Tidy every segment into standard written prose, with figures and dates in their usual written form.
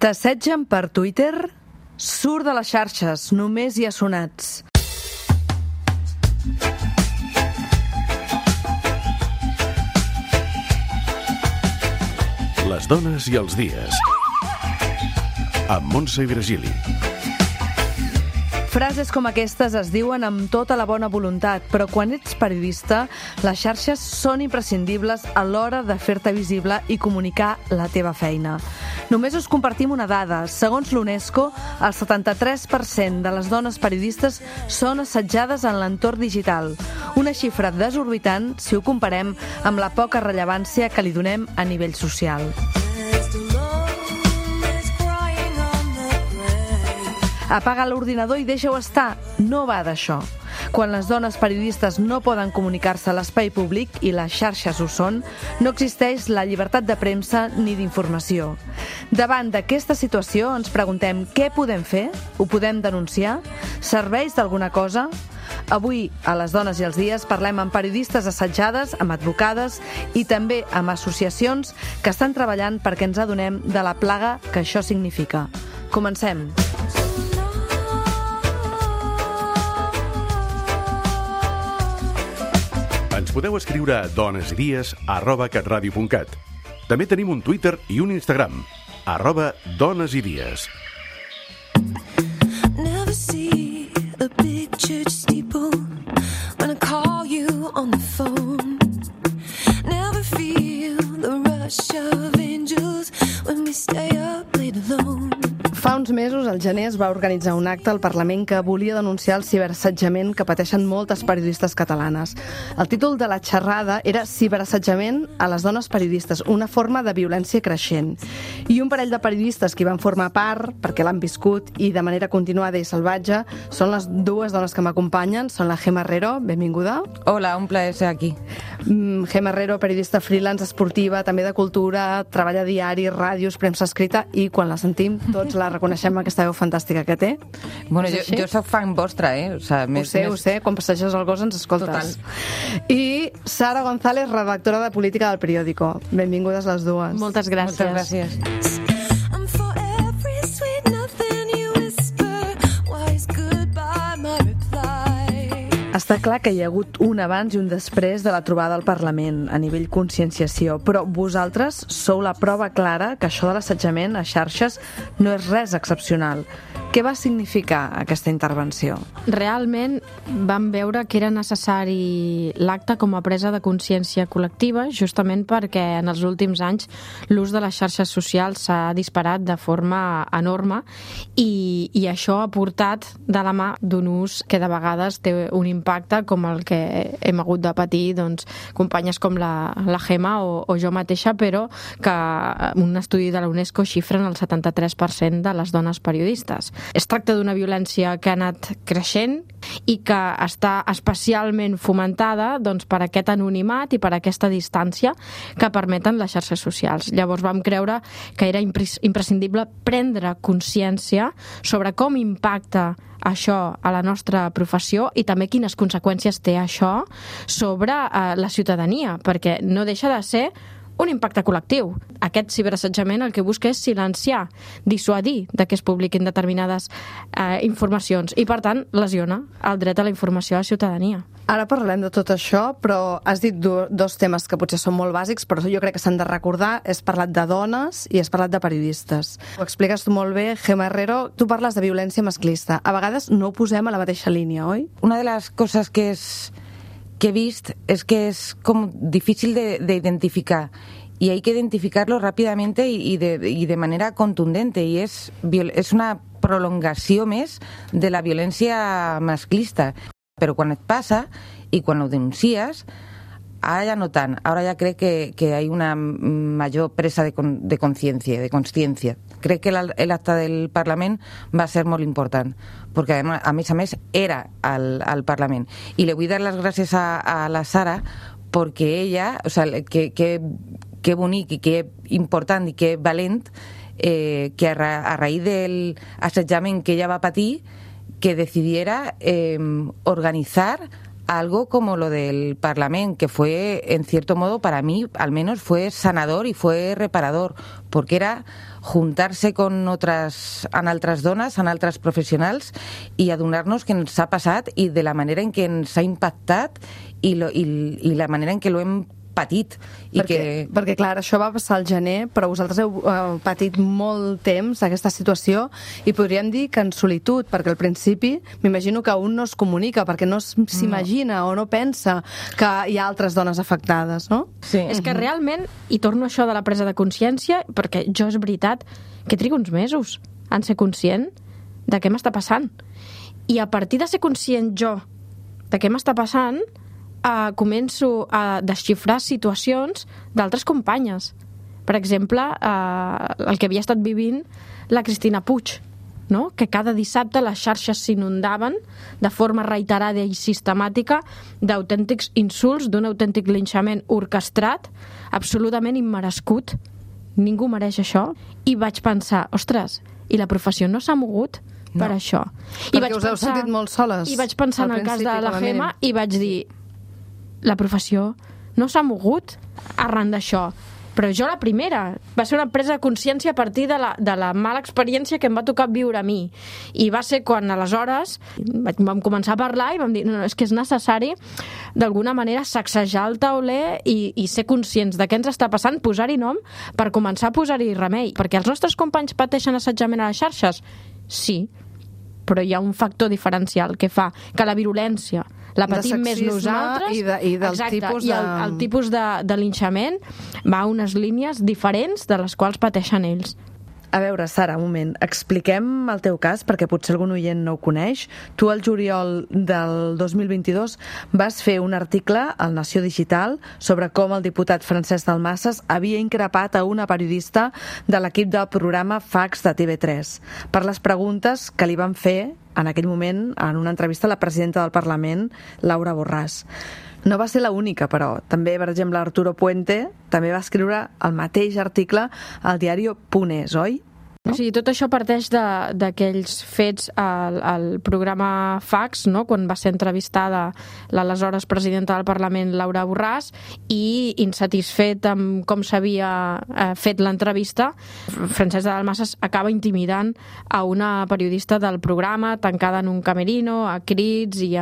T'assetgen per Twitter? Surt de les xarxes, només hi ha sonats. Les dones i els dies. Amb Montse Virgili. Frases com aquestes es diuen amb tota la bona voluntat, però quan ets periodista, les xarxes són imprescindibles a l'hora de fer-te visible i comunicar la teva feina. Només us compartim una dada. Segons l'UNESCO, el 73% de les dones periodistes són assetjades en l'entorn digital. Una xifra desorbitant si ho comparem amb la poca rellevància que li donem a nivell social. Apaga l'ordinador i deixa-ho estar. No va d'això. Quan les dones periodistes no poden comunicar-se a l'espai públic, i les xarxes ho són, no existeix la llibertat de premsa ni d'informació. Davant d'aquesta situació ens preguntem què podem fer? Ho podem denunciar? Serveix d'alguna cosa? Avui, a Les dones i els dies, parlem amb periodistes assetjades, amb advocades i també amb associacions que estan treballant perquè ens adonem de la plaga que això significa. Comencem. Ens podeu escriure a donesidies@catradio.cat. També tenim un Twitter i un Instagram, @donesidies. Never see a big church steeple when I call you on the phone. Never feel the rush of angels when we stay up late alone. Fa uns mesos, al gener, es va organitzar un acte al Parlament que volia denunciar el ciberassetjament que pateixen moltes periodistes catalanes. El títol de la xerrada era Ciberassetjament a les dones periodistes, una forma de violència creixent. I un parell de periodistes que hi van formar part, perquè l'han viscut i de manera continuada i salvatge, són les dues dones que m'acompanyen. Són la Gemma Herrero, benvinguda. Hola, un plaer ser aquí. Gemma Herrero, periodista freelance, esportiva, també de cultura, treballa a diaris, ràdios, premsa escrita, i quan la sentim tots la reconeixem aquesta veu fantàstica que té. Bueno, jo soc fan vostra, O sea, ho sé, quan passeges el gos ens escoltes. Total. I Sara González, redactora de política del Periódico. Benvingudes les dues. Moltes gràcies. Moltes gràcies. I'm for every sweet nothing you whisper. Why is goodbye my reply? Està clar que hi ha hagut un abans i un després de la trobada al Parlament a nivell conscienciació, però vosaltres sou la prova clara que això de l'assetjament a xarxes no és res excepcional. Què va significar aquesta intervenció? Realment vam veure que era necessari l'acte com a presa de consciència col·lectiva, justament perquè en els últims anys l'ús de les xarxes socials s'ha disparat de forma enorme i això ha portat de la mà d'un ús que de vegades té un impacte com el que hem hagut de patir companyes com la Gemma o jo mateixa, però que un estudi de la UNESCO xifren el 73% de les dones periodistes. Es tracta d'una violència que ha anat creixent i que està especialment fomentada per aquest anonimat i per aquesta distància que permeten les xarxes socials. Llavors vam creure que era imprescindible prendre consciència sobre com impacta això a la nostra professió i també quines conseqüències té això sobre la ciutadania, perquè no deixa de ser un impacte col·lectiu. Aquest ciberassetjament el que busca és silenciar, dissuadir de que es publiquin determinades informacions i, per tant, lesiona el dret a la informació a la ciutadania. Ara parlarem de tot això, però has dit dos temes que potser són molt bàsics, però jo crec que s'han de recordar. Has parlat de dones i has parlat de periodistes. Ho expliques tu molt bé, Gemma Herrero. Tu parles de violència masclista. A vegades no ho posem a la mateixa línia, oi? Una de les coses que he vist es que es como difícil de identificar y hay que identificarlo rápidamente y de manera contundente, y es una prolongació més de la violència masclista. Però quan et passa i quan ho denuncies, ara ja no tant, ara ja crec que hi ha una major presa de consciència. Crec que l'acte del Parlament va ser molt important, perquè a més era al Parlament. I li vull dar les gràcies a la Sara perquè ella, o sea, que bonic i que important i que valent que a raïz del assetjament que ella va patir, que decidiera organizar algo como lo del Parlamento, que fue, en cierto modo, para mí, al menos, fue sanador y fue reparador, porque era juntar-se con altres dones, amb altres professionals i adonar-nos què ens ha passat i de la manera en què ens ha impactat i la manera en què lo hem patit. Perquè, clar, això va passar al gener, però vosaltres heu patit molt temps aquesta situació i podríem dir que en solitud, perquè al principi m'imagino que un no es comunica, perquè no s'imagina o no pensa que hi ha altres dones afectades, no? Sí. És que realment, i torno a això de la presa de consciència, perquè jo és veritat que trigo uns mesos en ser conscient de què m'està passant. I a partir de ser conscient jo de què m'està passant, començo a desxifrar situacions d'altres companyes. Per exemple, el que havia estat vivint la Cristina Puig, no? Que cada dissabte les xarxes s'inundaven de forma reiterada i sistemàtica d'autèntics insults, d'un autèntic linxament orquestrat, absolutament immerescut. Ningú mereix això. I vaig pensar, ostres, i la professió no s'ha mogut per això. Perquè us heu sentit molt soles. I vaig pensar en el cas de la Gemma i vaig dir, la professió no s'ha mogut arran d'això. Però jo la primera. Va ser una presa de consciència a partir de la mala experiència que em va tocar viure a mi. I va ser quan aleshores vam començar a parlar i vam dir, no, és que és necessari d'alguna manera sacsejar el tauler i ser conscients de què ens està passant, posar-hi nom per començar a posar-hi remei. Perquè els nostres companys pateixen assetjament a les xarxes? Sí, però hi ha un factor diferencial que fa que la virulència la patim més nosaltres i del tipus de... el tipus de linxament va a unes línies diferents de les quals pateixen ells. A veure, Sara, un moment. Expliquem el teu cas, perquè potser algun oient no ho coneix. Tu, el juliol del 2022, vas fer un article al Nació Digital sobre com el diputat Francesc Dalmases havia increpat a una periodista de l'equip del programa Fax de TV3 per les preguntes que li van fer en aquell moment, en una entrevista a la presidenta del Parlament, Laura Borràs. No va ser l'única, però també, per exemple, Arturo Puente també va escriure el mateix article al diari Punt.es, oi? No? O sigui, tot això parteix d'aquells fets al programa Fax, no? Quan va ser entrevistada l'aleshores presidenta del Parlament, Laura Borràs, i insatisfet amb com s'havia fet l'entrevista, Francesc de Dalmases acaba intimidant a una periodista del programa, tancada en un camerino, a crits i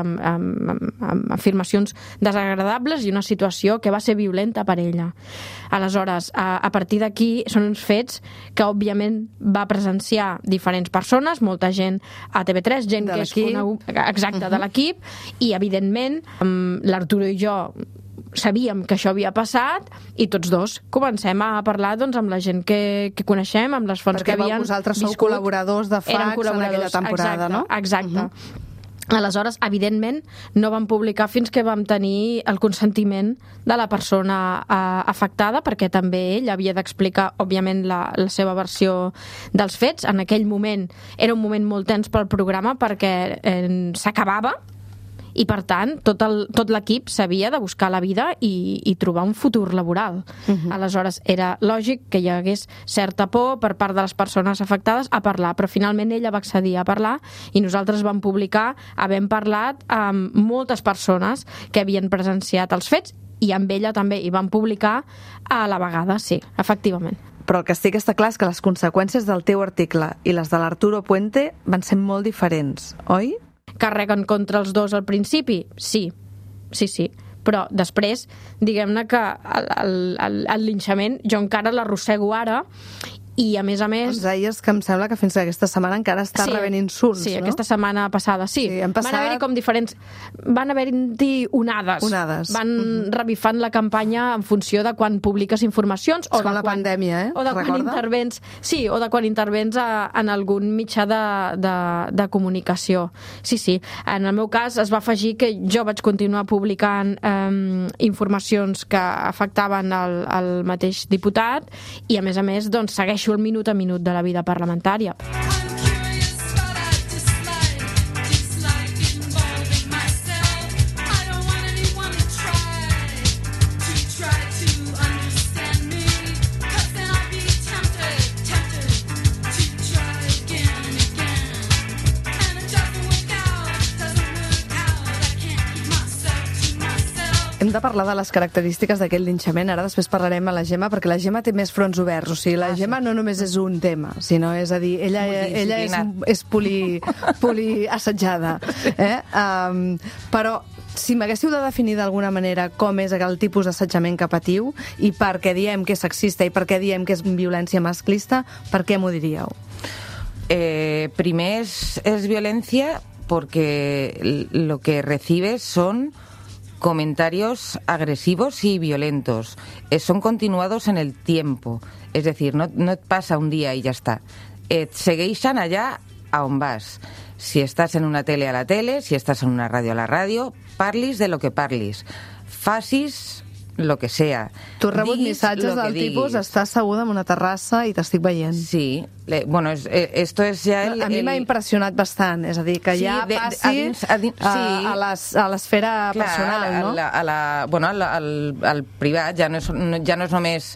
amb afirmacions desagradables i una situació que va ser violenta per ella. Aleshores, a partir d'aquí són uns fets que, òbviament, va presenciar diferents persones, molta gent a TV3, gent que és coneguda, exacte, de l'equip, i evidentment l'Arturo i jo sabíem que això havia passat i tots dos comencem a parlar doncs, amb la gent que coneixem, amb les fonts que havien viscut. Perquè vosaltres sou col·laboradors de Fax en aquella temporada, exacte, no? Exacte. Aleshores, evidentment, no vam publicar fins que vam tenir el consentiment de la persona afectada, perquè també ell havia d'explicar, òbviament, la seva versió dels fets. En aquell moment era un moment molt tens pel programa perquè s'acabava i, per tant, tot l'equip s'havia de buscar la vida i trobar un futur laboral. Aleshores, era lògic que hi hagués certa por per part de les persones afectades a parlar, però finalment ella va accedir a parlar i nosaltres vam publicar, havent parlat amb moltes persones que havien presenciat els fets i amb ella també hi van publicar a la vegada, sí, efectivament. Però el que sí que està clar és que les conseqüències del teu article i les de l'Arturo Puente van ser molt diferents, oi? Carreguen contra els dos al principi? Sí. Però després, diguem-ne que el linxament jo encara l'arrossego ara i, a més... Ens deies que em sembla que fins aquesta setmana encara està rebent insults, no? Sí, no? aquesta setmana passada, sí. Van haver-hi com diferents... Van haver-hi onades. Van revifant la campanya en funció de quan publiques informacions o de la pandèmia, o de quan intervens... Sí, o de quan intervens en algun mitjà de comunicació. Sí. En el meu cas es va afegir que jo vaig continuar publicant informacions que afectaven el mateix diputat i, a més, doncs, segueixo el minut a minut de la vida parlamentària. Hem de parlar de les característiques d'aquest linxament. Ara després parlarem a la Gemma, perquè la Gemma té més fronts oberts. O sigui, la Gemma no només és un tema, sinó, és a dir, ella és poliassetjada. Però si m'haguéssiu de definir d'alguna manera com és el tipus d'assetjament que patiu i per què diem que és sexista i per què diem que és violència masclista, per què m'ho diríeu? Primer es violencia porque lo que recibes son comentarios agresivos y violentos. Son continuados en el tiempo. Es decir, no et passa un dia i ja està. Et segueixen allà a on vas. Si estàs en una tele, a la tele, si estàs en una ràdio, a la ràdio, parlis de lo que parlis. Facis lo que sea. Tu has rebut missatges del tipus, estàs asseguda en una terrassa i t'estic veient. Sí. Bueno, esto es ya a mi m'ha impressionat bastant, és a dir, que ja passi a l'esfera personal, no? Al privat, ja no és només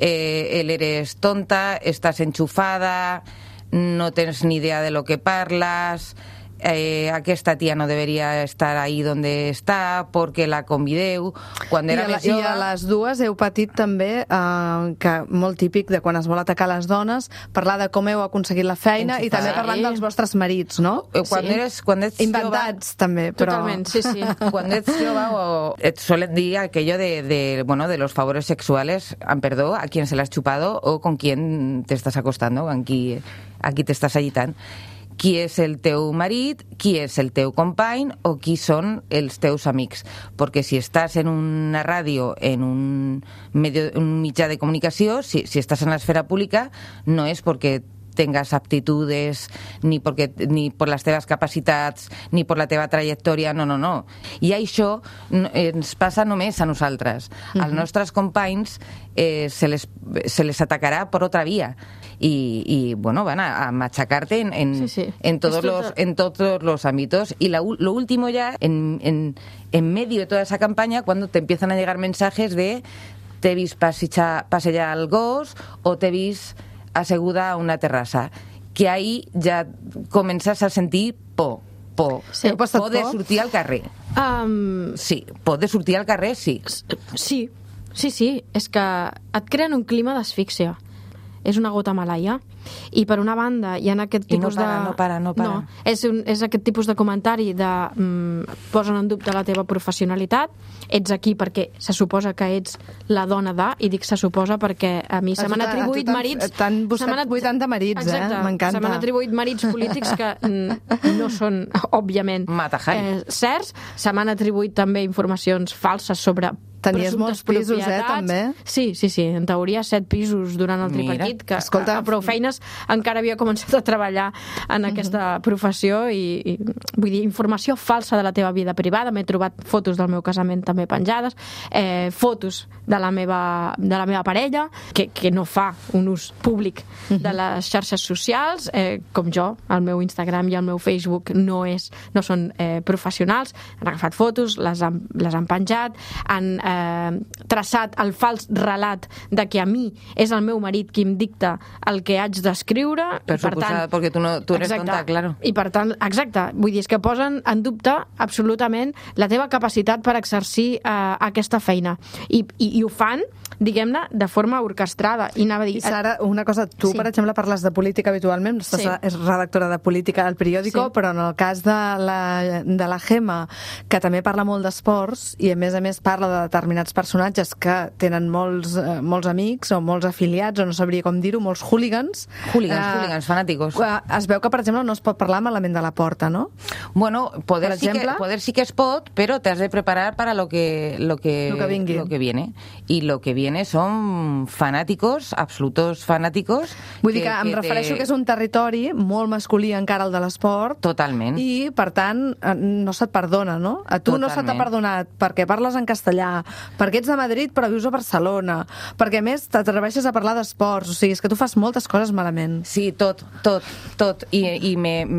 el eres tonta, estàs enxufada, no tens ni idea de lo que parlas, aquesta tia no deberia estar ahí donde està perquè la convideu quan era més jove. I a les dues heu patit també, que molt típic de quan es vol atacar les dones, parlar de com heu aconseguit la feina i també parlant dels vostres marits, no? Quan ets inventats, també, però... Totalment, sí. Cuando ets jove et suelen dir aquello de los favores sexuales, perdó, a quien se la has chupado o con quien te estás acostando, a qui t'estàs allitant. Qui és el teu marit, qui és el teu company o qui són els teus amics. Perquè si estàs en una ràdio, en un mitjà de comunicació, si estàs en l'esfera pública, no és perquè tengas aptitudes, ni per les teves capacitats, ni per la teva trajectòria, no. I això ens passa només a nosaltres. Als nostres companys se les atacarà per otra vía. Y bueno, van a machacarte en todos los ámbitos. Y lo último ya, en medio de toda esa campaña, cuando te empiezan a llegar mensajes de te he vist passejar al gos o te he vist asseguda a una terrassa, que ahí ja comences a sentir por de sortir al carrer. Sí, por de sortir al carrer, sí. Sí, és que et creen un clima d'asfíxia. És una gota malaia. I per una banda hi ha aquest tipus no para. No, és aquest tipus de comentari de posen en dubte la teva professionalitat, ets aquí perquè se suposa que ets la dona de, i dic se suposa perquè a mi se m'han atribuït marits... T'han buscat 80 marits, m'encanta. Se m'han atribuït marits polítics que no són, òbviament, certs. Se m'han atribuït també informacions falses sobre tenies molts pisos, també? Sí, en teoria 7 pisos durant el tripartit, que a prou feines encara havia començat a treballar en aquesta professió i vull dir, informació falsa de la teva vida privada. M'he trobat fotos del meu casament també penjades, fotos de la meva parella, que no fa un ús públic de les xarxes socials, com jo, el meu Instagram i el meu Facebook no són professionals. Han agafat fotos, les han penjat, han traçat el fals relat de que a mi és el meu marit qui em dicta el que haig d'escriure. Per suposat, perquè tu eres tonta, claro. I per tant, exacte, vull dir, és que posen en dubte absolutament la teva capacitat per exercir aquesta feina. I ho fan, diguem-ne, de forma orquestrada. I anava a dir... I Sara, una cosa, tu, per exemple, parles de política habitualment, és redactora de política al periòdico, però en el cas de la Gemma, que també parla molt d'esports i a més parla de determinats personatges que tenen molts amics o molts afiliats, o no sabria com dir-ho, molts hooligans. Hooligans, fanáticos. Es veu que, per exemple, no es pot parlar malament de la Porta, no? Bueno, poder sí que es pot, pero te has de preparar para lo que viene. Y lo que viene son fanáticos, absolutos fanáticos. Vull dir que em refereixo que és un territori molt masculí encara el de l'esport. Totalment. I, per tant, no se't perdona, no? A tu no se t'ha perdonat perquè parles en castellà, perquè ets de Madrid però vius a Barcelona, perquè a més t'atreveixes a parlar d'esports, o sigui, és que tu fas moltes coses malament. Sí, tot. I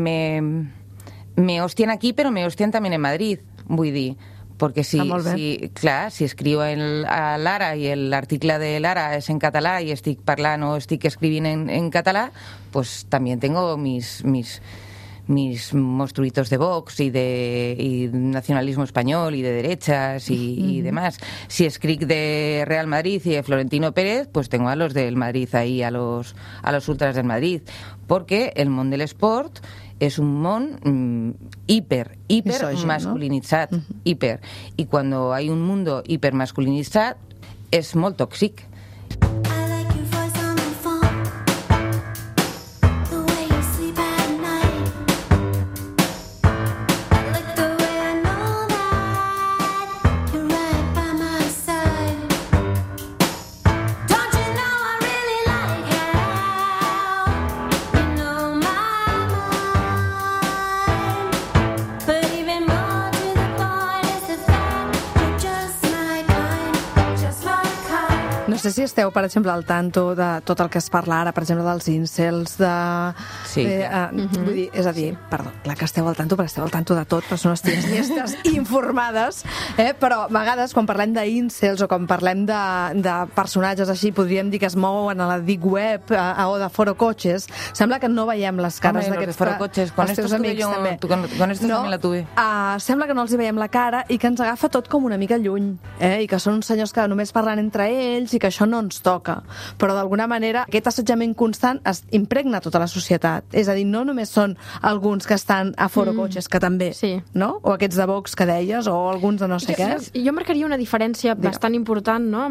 me hostian aquí, però me hostian també en Madrid, vull dir, perquè si escriu a l'Ara i l'article de l'Ara és en català i estic parlant o estic escrivint en català, pues también tengo mis mis monstruitos de Vox y nacionalismo español y de derechas y demás. Si escric de Real Madrid y de Florentino Pérez, pues tengo a los del Madrid ahí, a los ultras del Madrid, porque el món de l'esport és un món hiper masculinitzat, hiper. I quan hay un mundo hipermasculinitzat és molt tòxic. No sé si esteu, per exemple, al tanto de tot el que es parla ara, per exemple, dels incels, Sí, vull dir, és a dir, perdó, clar que esteu al tanto, perquè esteu al tanto de tot, però són ties llestes informades, però a vegades, quan parlem d'incels o quan parlem de personatges així, podríem dir que es mouen a la Deep Web o de Forocoches, sembla que no veiem les cares d'aquests Forocoches, con estos tuve yo, con estos también la tuve. Sembla que no els hi veiem la cara i que ens agafa tot com una mica lluny, i que són uns senyors que només parlen entre ells i que això no ens toca. Però d'alguna manera aquest assetjament constant es impregna tota la societat. És a dir, no només són alguns que estan a Forocoches, que també, no? O aquests de Vox que deies, o alguns de no sé què. Jo marcaria una diferència bastant important, no?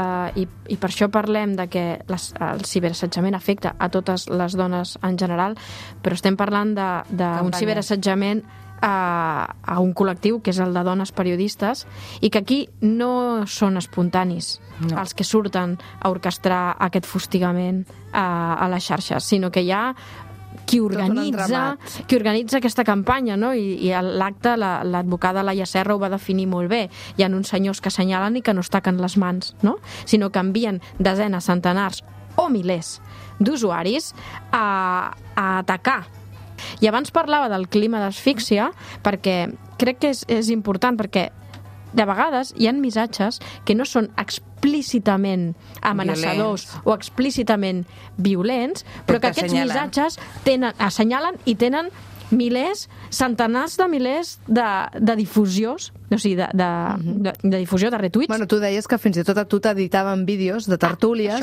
I per això parlem de que el ciberassetjament afecta a totes les dones en general, però estem parlant d'un ciberassetjament a un col·lectiu que és el de dones periodistes i que aquí no són espontanis els que surten a orquestrar aquest fustigament a les xarxes, sinó que hi ha qui organitza aquesta campanya, no? I l'acte, l'advocada Laia Serra ho va definir molt bé. Hi ha uns senyors que assenyalen i que no es taquen les mans, no? Sinó que envien desenes, centenars o milers d'usuaris a atacar. I abans parlava del clima d'asfíxia perquè crec que és important, perquè de vegades hi ha missatges que no són explícitament amenaçadors o explícitament violents, però que aquests missatges assenyalen i tenen milers, centenars de milers de difusions, o sigui, de difusió, de retuits. Bueno, tu deies que fins i tot a tu t'editaven vídeos de tertúlies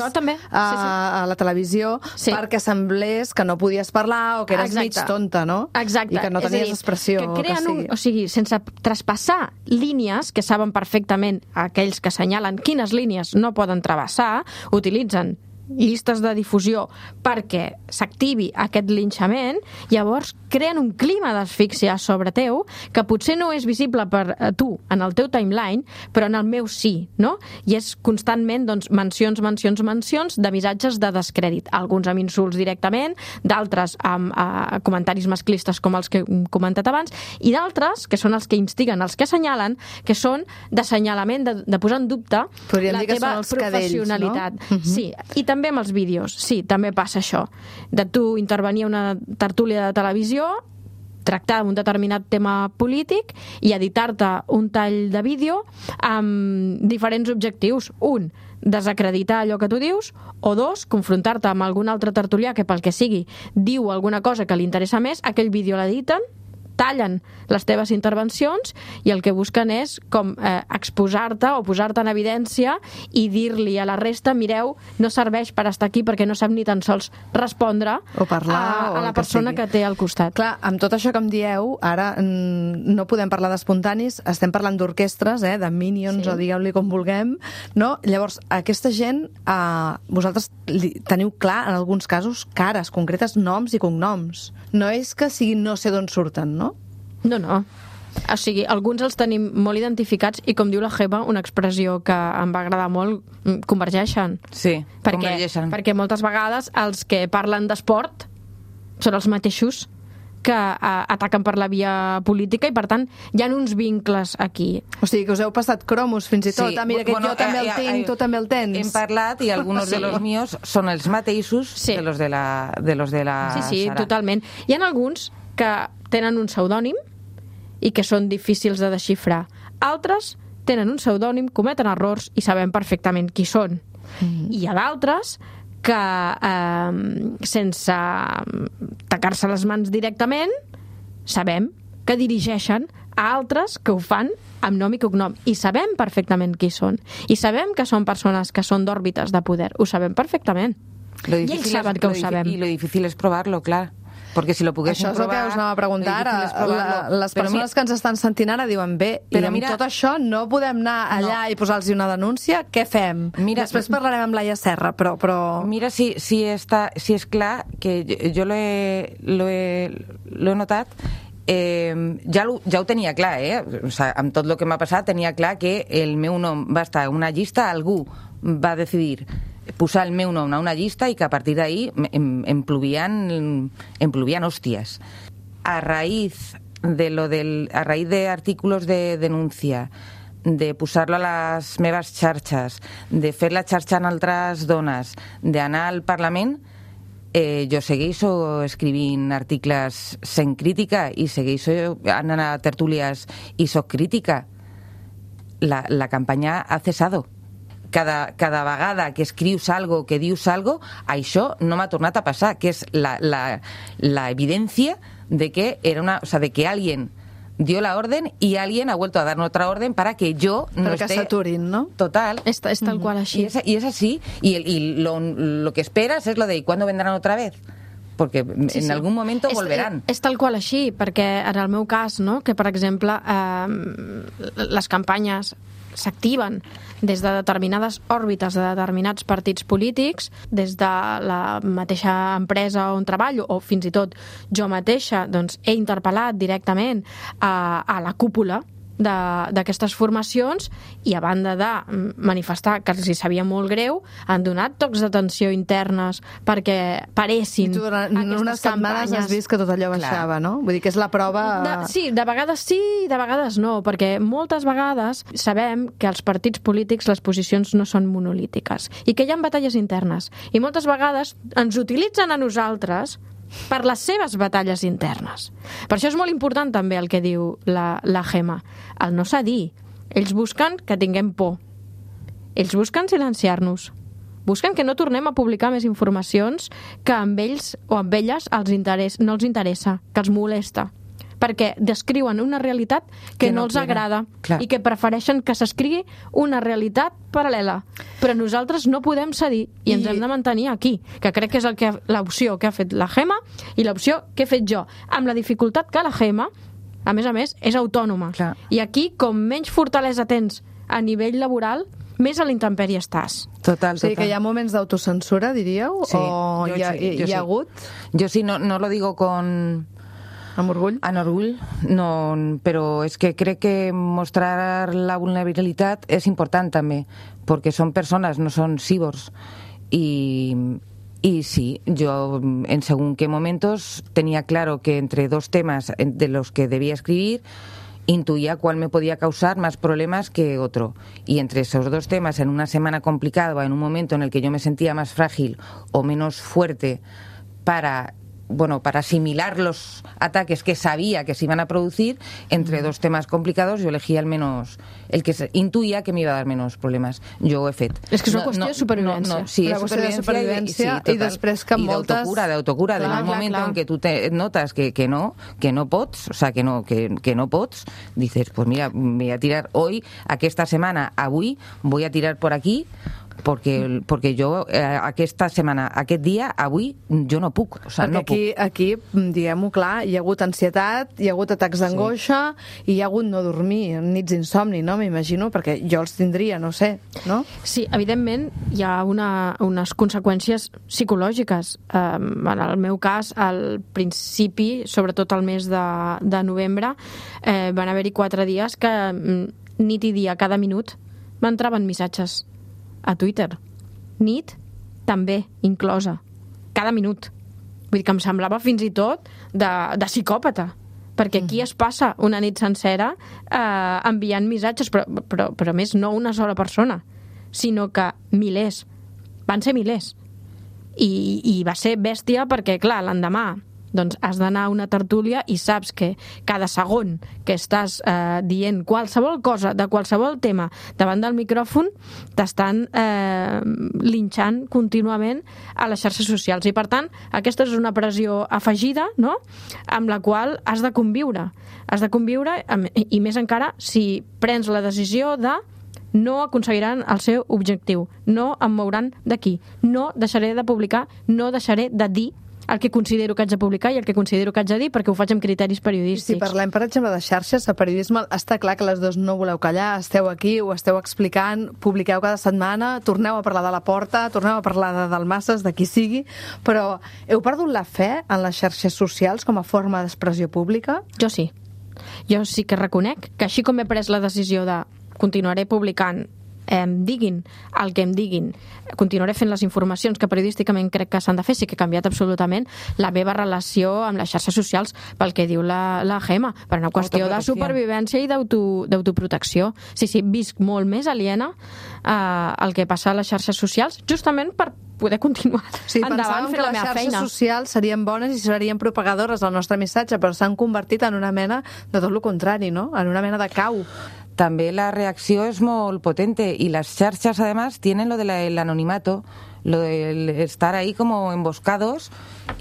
a la televisió perquè semblés que no podies parlar o que eres mig tonta, no? Exacte. I que no tenies expressió. Que creen o sigui, sense traspassar línies que saben perfectament aquells que assenyalen quines línies no poden travessar, utilitzen llistes de difusió perquè s'activi aquest linxament, llavors creen un clima d'asfíxia sobre teu que potser no és visible per tu en el teu timeline, però en el meu sí, no? I és constantment, doncs, mencions de missatges de descrèdit, alguns amb insults directament, d'altres amb comentaris masclistes com els que hem comentat abans, i d'altres, que són els que instiguen, els que assenyalen, que són d'assenyalament, de posar en dubte la teva professionalitat. Sí, i també amb els vídeos, sí, també passa això, de tu intervenir a una tertúlia de televisió, tractar un determinat tema polític i editar-te un tall de vídeo amb diferents objectius. Un, desacreditar allò que tu dius, o dos, confrontar-te amb algun altre tertulià que pel que sigui diu alguna cosa que li interessa més, aquell vídeo l'editen, tallen les teves intervencions i el que busquen és com exposar-te o posar-te en evidència i dir-li a la resta, mireu, no serveix per estar aquí perquè no sap ni tan sols respondre o parlar, a la persona que té al costat. Clar, amb tot això que em dieu, ara no podem parlar d'espontanis, estem parlant d'orquestres, de Minions, o digueu-li com vulguem, no? Llavors, aquesta gent, vosaltres teniu clar, en alguns casos, cares concretes, noms i cognoms. No és que siguin no sé d'on surten, no? No. O sigui, alguns els tenim molt identificats i, com diu la Gema, una expressió que em va agradar molt, convergeixen. Sí, convergeixen. Perquè moltes vegades els que parlen d'esport són els mateixos que ataquen per la via política i, per tant, hi ha uns vincles aquí. O sigui, que us heu passat cromos fins i tot. Mira, que jo també el tinc, tu també el tens. Hem parlat i alguns de los míos són els mateixos de los de la Sí, Sara. Totalment. Hi ha alguns que tenen un pseudònim i que són difícils de desxifrar. Altres tenen un pseudònim, cometen errors i sabem perfectament qui són. I hi ha d'altres que sense tacar-se les mans directament sabem que dirigeixen a altres que ho fan amb nom i cognom. I sabem perfectament qui són. I sabem que són persones que són d'òrbites de poder. Ho sabem perfectament. I ells saben que ho sabem. I lo difícil és provar-lo, clar. Perquè si lo poguéssim provar... Això és el que us anava a preguntar ara. Les persones que ens estan sentint ara diuen bé, i amb tot això no podem anar allà i posar-los una denúncia, què fem? Després parlarem amb Laia Serra, però... Mira si és clar que jo lo he notat. Ja ho tenia clar, o sigui, amb tot el que m'ha passat tenia clar que el meu nom va estar en una llista, algú va decidir posar el meu nom a una llista i que a partir d'ahí em plovien hòsties. A raíz de artículos de denuncia, de posar-lo a les meves xarxes, de fer la xarxa en altres dones, d'anar al Parlament, jo segueixo escrivint articles sent crítica i segueixo anant a tertúlies i soc crítica. La campanya ha cesado. Cada vegada que escrius algo, que dius algo, això no m'ha tornat a passar, que és la evidència de que de que alguien dio la orden y alguien ha vuelto a dar otra orden para que yo no esté... Para que s'aturin, ¿no? Total. Es tal cual així. Y es así. Y lo que esperas es lo de ¿cuándo vendrán otra vez? Perquè en algun moment volveran. És tal qual així, perquè en el meu cas, no, que per exemple les campanyes s'activen des de determinades òrbites de determinats partits polítics, des de la mateixa empresa on treballo, o fins i tot jo mateixa, doncs he interpel·lat directament a la cúpula d'aquestes formacions i a banda de manifestar que els hi sabia molt greu, han donat tocs d'atenció internes perquè paressin aquestes campanyes. I tu durant unes setmanes has vist que tot allò baixava, no? Vull dir que és la prova... Sí, de vegades sí, de vegades no, perquè moltes vegades sabem que als partits polítics les posicions no són monolítiques i que hi ha batalles internes. I moltes vegades ens utilitzen a nosaltres per les seves batalles internes. Per això és molt important també el que diu la Gemma, el no cedir. Ells busquen que tinguem por. Ells busquen silenciar-nos. Busquen que no tornem a publicar més informacions que amb ells o amb elles no els interessa, que els molesta, perquè descriuen una realitat que no els agrada. Clar. I que prefereixen que s'escrigui una realitat paral·lela. Però nosaltres no podem cedir i ens hem de mantenir aquí, que crec que és l'opció que ha fet la Gemma i l'opció que he fet jo, amb la dificultat que la Gemma, a més, és autònoma. Clar. I aquí, com menys fortalesa tens a nivell laboral, més a la intempèrie estàs. Total. O sigui que hi ha moments d'autocensura, diríeu? Sí, o hi ha hagut? Jo sí, no lo digo con... ¿Amb orgull? En orgull, no, però és que crec que mostrar la vulnerabilitat és important també, perquè són persones, no són cíborgs. Y sí, yo en según qué momentos tenía claro que entre dos temas de los que debía escribir, intuía cuál me podía causar más problemas que otro. Y entre esos dos temas, en una semana complicada o en un momento en el que yo me sentía más frágil o menos fuerte para asimilar los ataques que sabía que se iban a producir, entre dos temas complicados yo elegí el que intuía que me iba a dar menos problemes. Jo ho he fet. És que és una qüestió de supervivència. Sí, és supervivència i després que moltes... d'autocura. En el moment en què tu notes que no pots, o sea, que no pots, dices, pues mira, voy a tirar hoy, aquesta setmana, avui, voy a tirar por aquí, perquè jo aquesta setmana, aquest dia, avui, jo no puc. O sigui, no puc. Aquí, diguem-ho clar, hi ha hagut ansietat, hi ha hagut atacs d'angoixa i hi ha hagut no dormir, nits d'insomni, no? M'imagino, perquè jo els tindria, no sé, no? Sí, evidentment hi ha unes conseqüències psicològiques. En el meu cas, al principi, sobretot al mes de novembre, van haver-hi 4 dies que nit i dia, cada minut, m'entraven missatges a Twitter. Nit també inclosa. Cada minut. Vull dir que em semblava fins i tot de psicòpata. Perquè aquí es passa una nit sencera enviant missatges, però més no una sola persona, sinó que milers. Van ser milers. I va ser bèstia perquè, clar, l'endemà Doncs has d'anar a una tertúlia i saps que cada segon que estàs dient qualsevol cosa de qualsevol tema davant del micròfon t'estan linxant contínuament a les xarxes socials. I per tant, aquesta és una pressió afegida, no?, amb la qual has de conviure. Has de conviure, i més encara si prens la decisió de no aconseguiran el seu objectiu, no em mouran d'aquí, no deixaré de publicar, no deixaré de dir el que considero que haig de publicar i el que considero que haig de dir perquè ho faig amb criteris periodístics. Si parlem, per exemple, de xarxes, de periodisme, està clar que les dues no voleu callar, esteu aquí, ho esteu explicant, publiqueu cada setmana, torneu a parlar de La Porta, torneu a parlar de Dalmases, de qui sigui, però heu perdut la fe en les xarxes socials com a forma d'expressió pública? Jo sí. Jo sí que reconec que així com he pres la decisió de continuaré publicant, em diguin el que em diguin, continuaré fent les informacions que periodísticament crec que s'han de fer, sí que he canviat absolutament la meva relació amb les xarxes socials pel que diu la Gemma, per una qüestió de supervivència i d'autoprotecció. Sí, visc molt més aliena al que passa a les xarxes socials, justament per poder continuar endavant fent la meva feina. Les xarxes socials serien bones i serien propagadores del nostre missatge, però s'han convertit en una mena de tot el contrari, ¿no? En una mena de cau. También la reacción es muy potente y las charchas además tienen lo del anonimato, lo de estar ahí como emboscados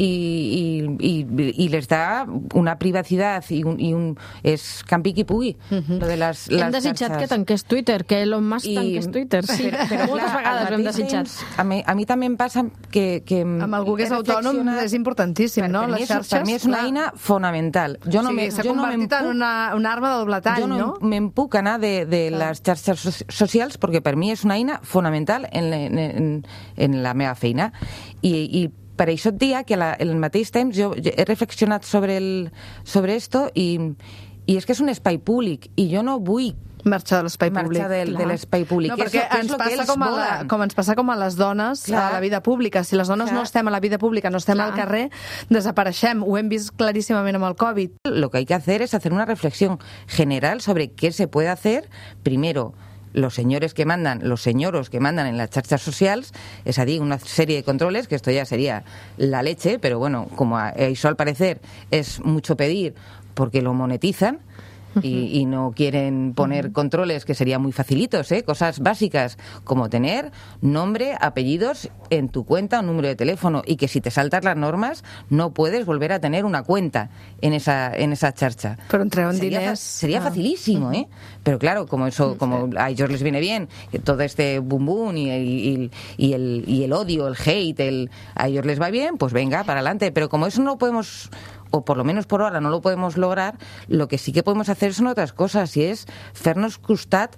y les da una privacidad y un es campiqui pugui. Lo de las hem desitjat xarxes. Que tanqués Twitter, que Elon Musk tanqués Twitter, sí, però moltes vegades ho hem desitjat. A mi també em passa que amb algú que és autònom és importantíssim, no? Les xarxes, per mi és una eina fonamental. S'ha convertit en una arma de doble tall, no? Jo no me'n puc anar de les xarxes socials perquè per mi és una eina fonamental en la meva feina. I per això et dia que al mateix temps jo he reflexionat sobre esto i és que és un espai públic i jo no vull marxar de l'espai públic. De l'espai públic. No, perquè ens passa com ens passa com a les dones a la vida pública. Si les dones no estem a la vida pública, no estem al carrer, desapareixem. Ho hem vist claríssimament amb el Covid. Lo que hay que hacer es hacer una reflexión general sobre qué se puede hacer, primero, los señoros que mandan en las charchas sociales, es decir, una serie de controles, que esto ya sería la leche, pero bueno, como eso al parecer es mucho pedir porque lo monetizan y no quieren poner controles que serían muy facilitos, cosas básicas como tener nombre, apellidos en tu cuenta, un número de teléfono, y que si te saltas las normas no puedes volver a tener una cuenta en esa charcha. Pero entregan diners. Sería facilísimo, pero claro, como a ellos les viene bien, que todo este boom boom y el odio, el hate, a ellos les va bien, pues venga, para adelante. Pero como eso no lo podemos, o por lo menos por ahora no lo podemos lograr, lo que sí que podemos hacer son otras cosas, i és fer-nos costat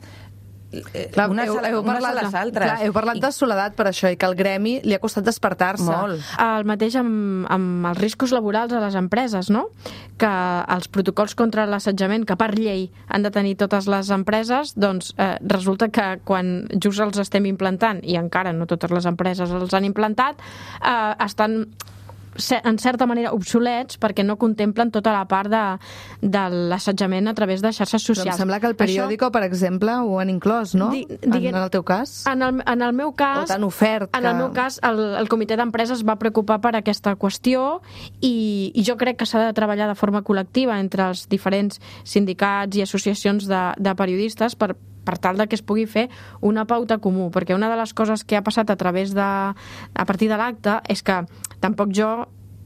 unes a les altres. Clar, heu parlat de soledat per això i que al gremi li ha costat despertar-se. Molt. El mateix amb els riscos laborals a les empreses, no? Que els protocols contra l'assetjament que per llei han de tenir totes les empreses, doncs resulta que quan just els estem implantant, i encara no totes les empreses els han implantat, estan en certa manera obsolets perquè no contemplen tota la part de l'assetjament a través de xarxes socials. Però em sembla que el periòdico, per exemple, ho han inclòs, no? En el teu cas? En el meu cas... O t'han ofert En el meu cas, el comitè d'empreses va preocupar per aquesta qüestió i jo crec que s'ha de treballar de forma col·lectiva entre els diferents sindicats i associacions de periodistes per tal de que es pugui fer una pauta comú, perquè una de les coses que ha passat a partir de l'acte és que tampoc jo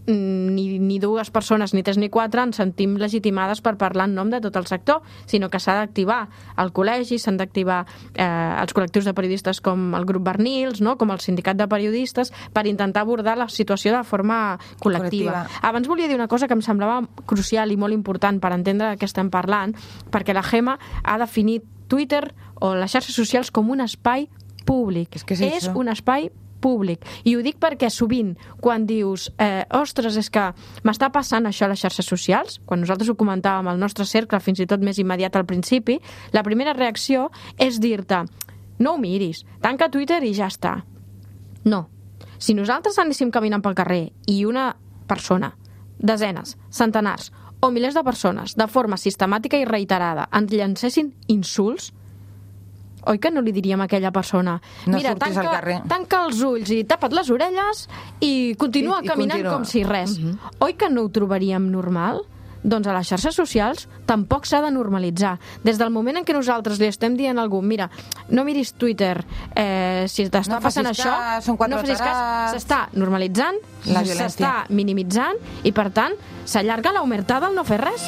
ni dues persones, ni tres ni quatre ens sentim legitimades per parlar en nom de tot el sector, sinó que s'ha d'activar el col·legi, s'han d'activar els col·lectius de periodistes com el grup Bernils, no? Com el sindicat de periodistes, per intentar abordar la situació de forma col·lectiva. Abans volia dir una cosa que em semblava crucial i molt important per entendre de què estem parlant, perquè la Gemma ha definit Twitter o les xarxes socials com un espai públic. És un espai públic. I ho dic perquè sovint, quan dius ostres, és que m'està passant això a les xarxes socials, quan nosaltres ho comentàvem al nostre cercle, fins i tot més immediat al principi, la primera reacció és dir-te no ho miris, tanca Twitter i ja està. No. Si nosaltres anéssim caminant pel carrer i una persona, desenes, centenars o milers de persones, de forma sistemàtica i reiterada, ens llancessin insults, oi que no li diríem a aquella persona No mira, surtis al carrer. tanca els ulls i tapa't les orelles i continua caminant com si res. Oi que no ho trobaríem normal? Doncs a les xarxes socials tampoc s'ha de normalitzar. Des del moment en què nosaltres li estem dient a algú mira, no miris Twitter, si t'està passant això, no facis cas, s'està normalitzant, s'està minimitzant i, per tant, s'allarga l'omertà del no fer res.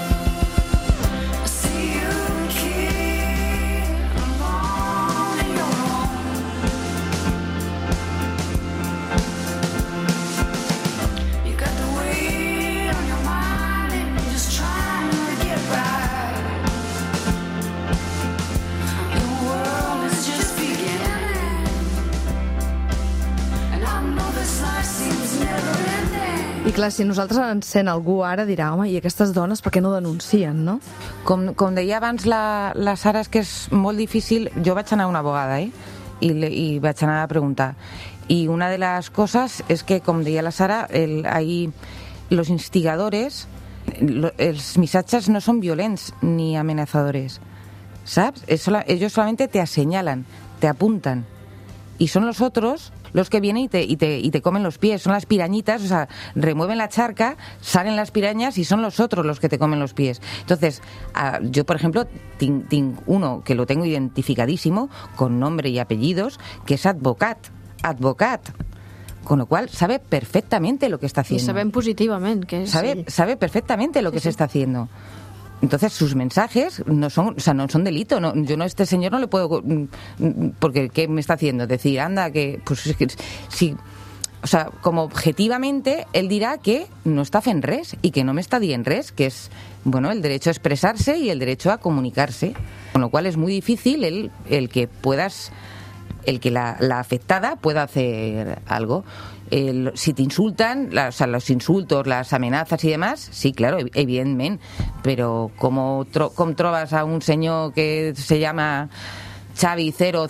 I clar, si nosaltres ens sent algú ara dirà, home, i aquestes dones per què no denuncien, no? Com deia abans la Sara, és que és molt difícil. Jo vaig anar a una abogada, i vaig anar a preguntar. Y una de las cosas es que, com deia la Sara, ahí los instigadores, els missatges no son violents ni amenazadores, ¿sabes? Ellos solamente te señalan, te apuntan, y son los otros los que vienen y te comen los pies. Son las pirañitas, o sea, remueven la charca, salen las pirañas y son los otros los que te comen los pies. Entonces, yo, por ejemplo, tengo uno que lo tengo identificadísimo, con nombre y apellidos, que es Advocat. Con lo cual, sabe perfectamente lo que está haciendo. Y saben positivamente que es... Sabe perfectamente lo que se está haciendo. Entonces sus mensajes no son delito. No, yo no, este señor no le puedo, porque ¿qué me está haciendo? Decir, anda, que pues es que sí, o sea, como objetivamente él dirá que no está fent res y que no me está dient res, que es, bueno, el derecho a expresarse y el derecho a comunicarse, con lo cual es muy difícil el que la afectada pueda hacer algo. Si te insultan, los insultos, las amenazas y demás, sí, claro, evidentment, però com trobes a un senyor que se llama Xavi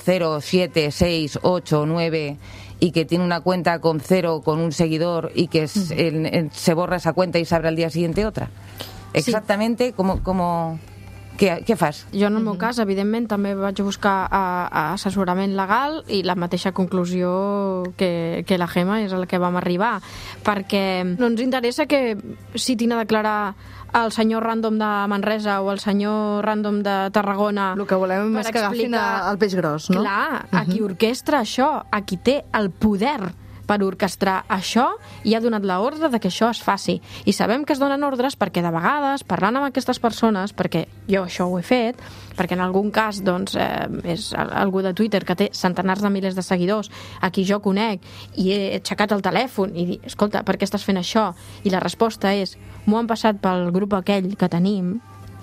0076889 y que tiene una cuenta con un seguidor y que se borra esa cuenta y se abre al día siguiente otra? Exactamente, como què fas? Jo, en el meu cas, evidentment, també vaig buscar assessorament legal i la mateixa conclusió que la Gemma és a la que vam arribar, perquè no ens interessa que citin a declarar el senyor random de Manresa o el senyor random de Tarragona. El que volem és que agafin el peix gros, no? Clar, a qui orquestra això, a qui té el poder per orquestrar això i ha donat l'ordre de que això es faci. I sabem que es donen ordres perquè de vegades, parlant amb aquestes persones, perquè jo això ho he fet, perquè en algun cas doncs, és algú de Twitter que té centenars de milers de seguidors a qui jo conec i he aixecat el telèfon i dic, escolta, per què estàs fent això? I la resposta és, m'ho han passat pel grup aquell que tenim,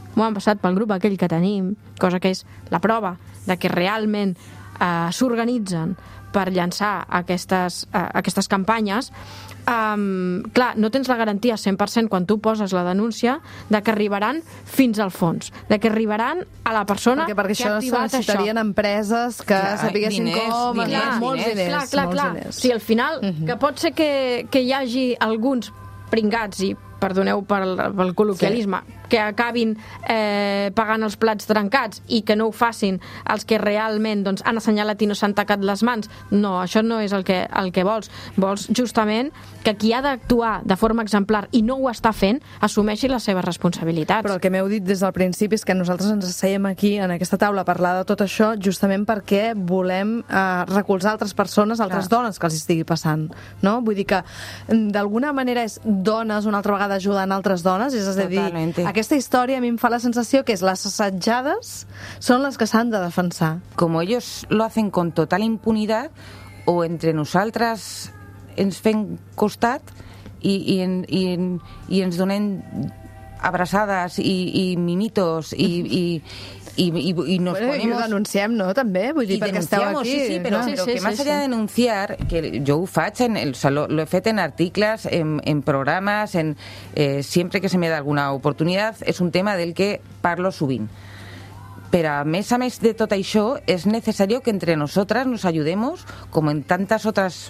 cosa que és la prova de que realment s'organitzen per llançar aquestes campanyes. Clar, no tens la garantia 100% quan tu poses la denúncia de que arribaran fins al fons, de que arribaran a la persona que ha activat això. Perquè necessitarien empreses que sapiguessin com... Molts diners. Clar. Sí, al final, que pot ser que hi hagi alguns pringats, i perdoneu pel col·loquialisme, que acabin pagant els plats trencats i que no ho facin els que realment doncs, han assenyalat i no s'han tacat les mans. No, això no és el que vols. Vols justament que qui ha d'actuar de forma exemplar i no ho està fent, assumeixi les seves responsabilitats. Però el que m'heu dit des del principi és que nosaltres ens asseiem aquí en aquesta taula a parlar de tot això justament perquè volem recolzar altres persones, altres dones que els estigui passant, no? Vull dir que d'alguna manera és dones una altra vegada ajudant altres dones, és a dir, aquesta història a mi em fa la sensació que és les assetjades són les que s'han de defensar. Como ellos lo hacen con total impunidad, o entre nosaltres ens fem costat i ens donem abraçades i mimitos i nos ponemos... I ho denunciem, no, també? Vull dir, perquè esteu aquí. Sí, però que más allá de denunciar, que yo ho faig, lo he fet en articles, en programes, siempre que se me da alguna oportunidad, és un tema del que parlo sovint. Però a més de tot això, és necessari que entre nosotras nos ayudemos, como en tantas otras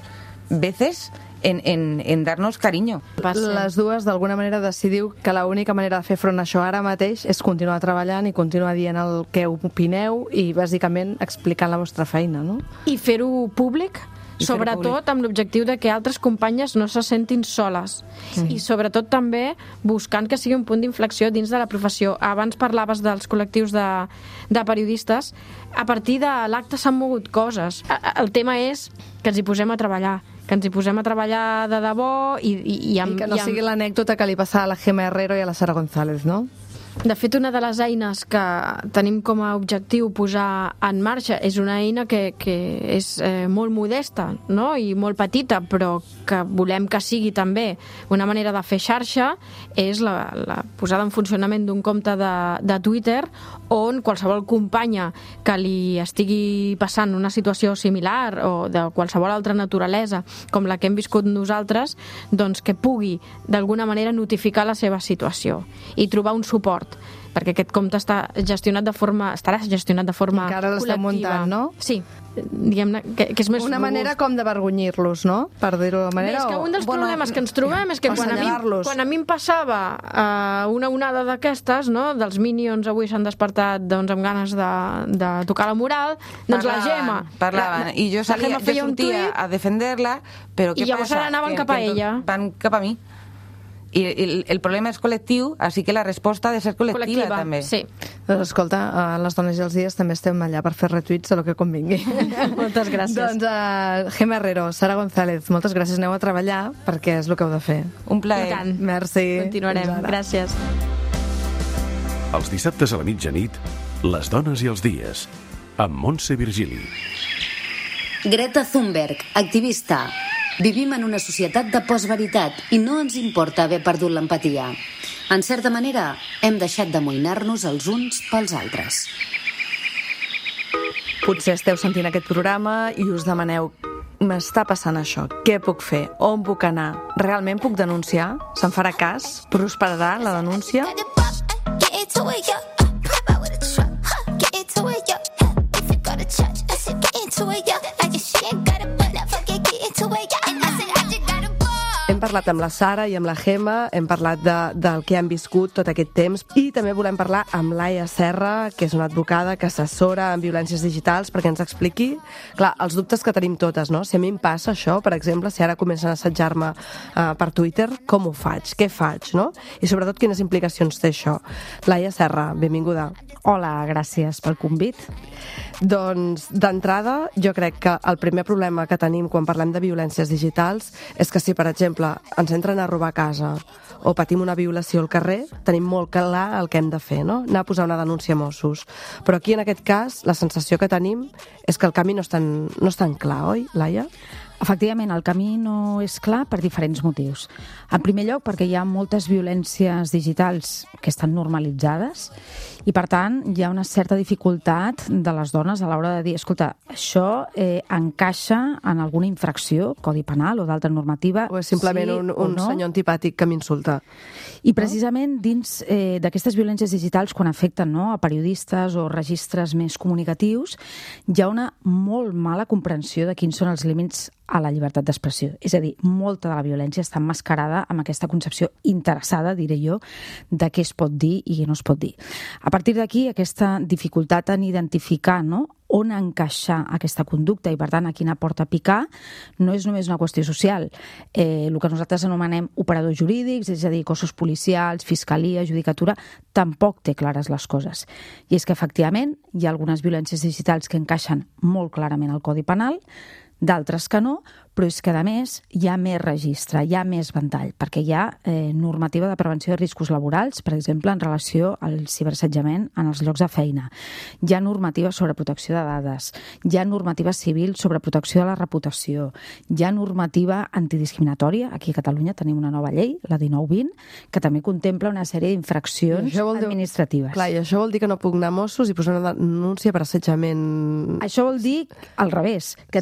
veces en darnos cariño. Les dues, d'alguna manera, decidiu que l'única manera de fer front a això ara mateix és continuar treballant i continuar dient el que opineu i, bàsicament, explicant la vostra feina, no? I fer-ho públic, sobretot amb l'objectiu de que altres companyes no se sentin soles. I sobretot també buscant que sigui un punt d'inflexió dins de la professió. Abans parlaves dels col·lectius de periodistes. A partir de l'acte s'han mogut coses. El tema és que ens hi posem a treballar, de debò i que no sigui l'anècdota que li passa a la Gemma Herrero i a la Sara González, no? De fet, una de les eines que tenim com a objectiu posar en marxa és una eina que és molt modesta, no? I molt petita, però que volem que sigui també una manera de fer xarxa, és la posada en funcionament d'un compte de Twitter on qualsevol companya que li estigui passant una situació similar o de qualsevol altra naturalesa com la que hem viscut nosaltres, doncs que pugui d'alguna manera notificar la seva situació i trobar un suport, perquè aquest compte estarà gestionat de forma encara l'esteu col·lectiva. muntant, no? Sí, diguem-ne que és més una manera com d'avergonyir-los, no? Per dir-ho de manera... És que un dels problemes que ens trobem és que quan a mi em passava una onada d'aquestes, no? Dels Minions avui s'han despertat doncs, amb ganes de tocar la moral, doncs la Gemma... Parlaven, i jo sortia a defender-la, però què passa? I llavors ara anaven cap a ella. Van cap a mi. I el problema és col·lectiu, així que la resposta ha de ser col·lectiva també. Sí. Doncs escolta, les dones i els dies també estem allà per fer retuits de lo que convingui. Moltes gràcies. Doncs Gemma Herrero, Sara González, moltes gràcies, aneu a treballar perquè és el que heu de fer. Un plaer. I tant. Merci. Continuarem. Gràcies. Els dissabtes a la mitjanit, les dones i els dies, amb Montse Virgili. Greta Thunberg, activista. Vivim en una societat de postveritat i no ens importa haver perdut l'empatia. En certa manera, hem deixat d'amoïnar-nos els uns pels altres. Potser esteu sentint aquest programa i us demaneu: m'està passant això, què puc fer? On puc anar? Realment puc denunciar? Se'n farà cas? Prosperarà la denúncia? Hem parlat amb la Sara i amb la Gemma, hem parlat del que han viscut tot aquest temps i també volem parlar amb Laia Serra, que és una advocada que assessora en violències digitals, perquè ens expliqui, clar, els dubtes que tenim totes, no? Si a mi em passa això, per exemple, si ara comencen a assetjar-me per Twitter, com ho faig? Què faig, no? I sobretot, quines implicacions té això? Laia Serra, benvinguda. Hola, gràcies pel convit. Doncs, d'entrada, jo crec que el primer problema que tenim quan parlem de violències digitals és que si, per exemple, ens entren a robar a casa o patim una violació al carrer, tenim molt clar el que hem de fer, no? Anar a posar una denúncia a Mossos. Però aquí, en aquest cas, la sensació que tenim és que el camí no és tan clar, oi, Laia? Efectivament, el camí no és clar per diferents motius. En primer lloc, perquè hi ha moltes violències digitals que estan normalitzades i, per tant, hi ha una certa dificultat de les dones a l'hora de dir, escolta, això encaixa en alguna infracció, codi penal o d'altra normativa. O és simplement sí, un no? senyor antipàtic que m'insulta. I precisament dins d'aquestes violències digitals, quan afecten a periodistes o registres més comunicatius, hi ha una molt mala comprensió de quins són els límits a la llibertat d'expressió. És a dir, molta de la violència està emmascarada amb aquesta concepció interessada, diré jo, de què es pot dir i què no es pot dir. A partir d'aquí, aquesta dificultat en identificar, no?, on encaixar aquesta conducta i, per tant, a quina porta picar, no és només una qüestió social. El que nosaltres anomenem operadors jurídics, és a dir, cossos policials, fiscalia, judicatura, tampoc té clares les coses. I és que, efectivament, hi ha algunes violències digitals que encaixen molt clarament al Codi Penal, d'altres que no, però és que, a més, hi ha més registre, hi ha més ventall, perquè hi ha normativa de prevenció de riscos laborals, per exemple, en relació al ciberassetjament en els llocs de feina. Hi ha normativa sobre protecció de dades, hi ha normativa civil sobre protecció de la reputació, hi ha normativa antidiscriminatòria. Aquí a Catalunya tenim una nova llei, la 1920, que també contempla una sèrie d'infraccions administratives. Clar, i això vol dir que no puc anar a Mossos i posar una denúncia per assetjament... Això vol dir al revés, que tenim